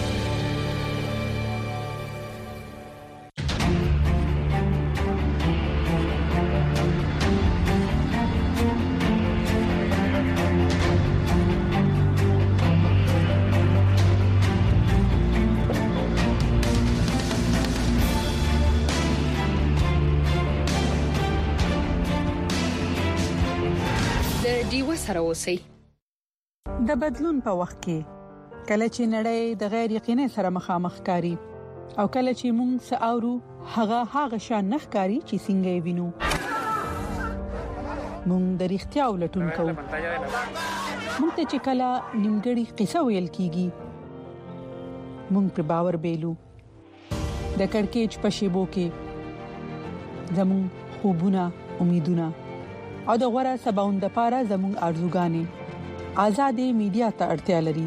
سره اوسئ د بدلون په وخت کې کله چې نړۍ د غیر یقیني سره مخامخ کاری او کله چې موږ ساورو هغه شان نخکاری چې څنګه وینو موږ د اړتیا ولټون کوو موږ ته چې کله نیمګړی قصه ویل کیږي موږ پر باور بیلو د کڑکېچ په شیبو کې زمون خوبونه امیدونه او د غوړه سباوند لپاره زموږ ارزوګانې آزادې میډیا ته اړتیا لري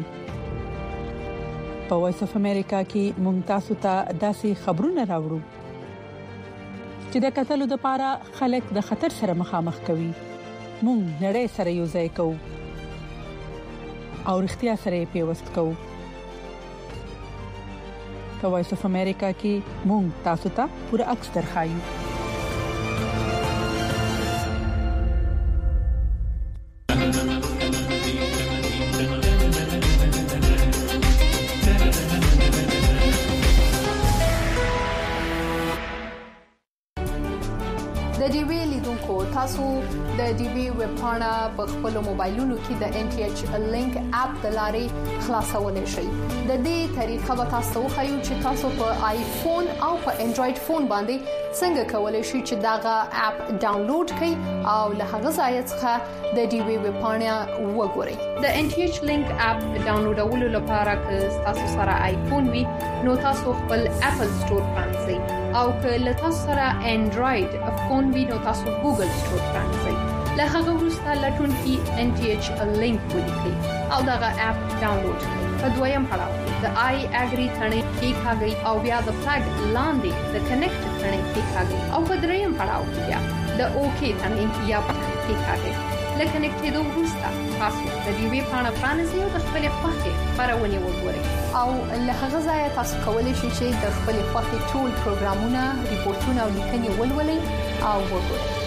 په وایس اف امریکا کې ممتاز ته داسې خبرونه راوړو چې د قتلو لپاره خلک د خطر سره مخامخ کوي مونږ نړۍ سره یو ځای کوو او اړتیا سره پیوست کوو په وایس اف امریکا کې مونږ تاسو ته پوره عکس درخایو تاسو د ډي بي ویب پاڼه په خپل موبایلونو کې د NTH لینک اپ د لارې خلاصولای شئ د دې طریقه به تاسو خو چې تاسو په آیفون او په انډراید فون باندې څنګه کولای شئ چې داغه اپ ډاونلوډ کړئ او له هغه ځای څخه د ډي بي ویب پاڼه وګورئ د NTH لینک اپ ډاونلوډولو لپاره که تاسو سره آیفون وي نو تاسو خپل اپل سٹور پرانځئ او که له تاسو سره انډراید فون وي نو تاسو ګوګل سٹور پرانځئ له هغه وروسته لټون کې NTH لینک ولیکئ او داغه اپ ډاونلوډ کړئ په دویم پړاو د آی اګری ثنې کې ښاګي او بیا د فلګ لاندې د کنیکټ ثنې کې ښاګي او په دریم پړاو کې بیا د اوکی ثنې یا بټن کې ښاګي لکه کنیکټېدو وروسته تاسو د دې وی پاڼه پرانیزئ او د خپل خوښې خبرونه وګورئ او له هغه ځای تاسو کولی شئ چې د خپل خوښې ټول پروګرامونه ریپورتونه او لیکنې ولولئ او وګورئ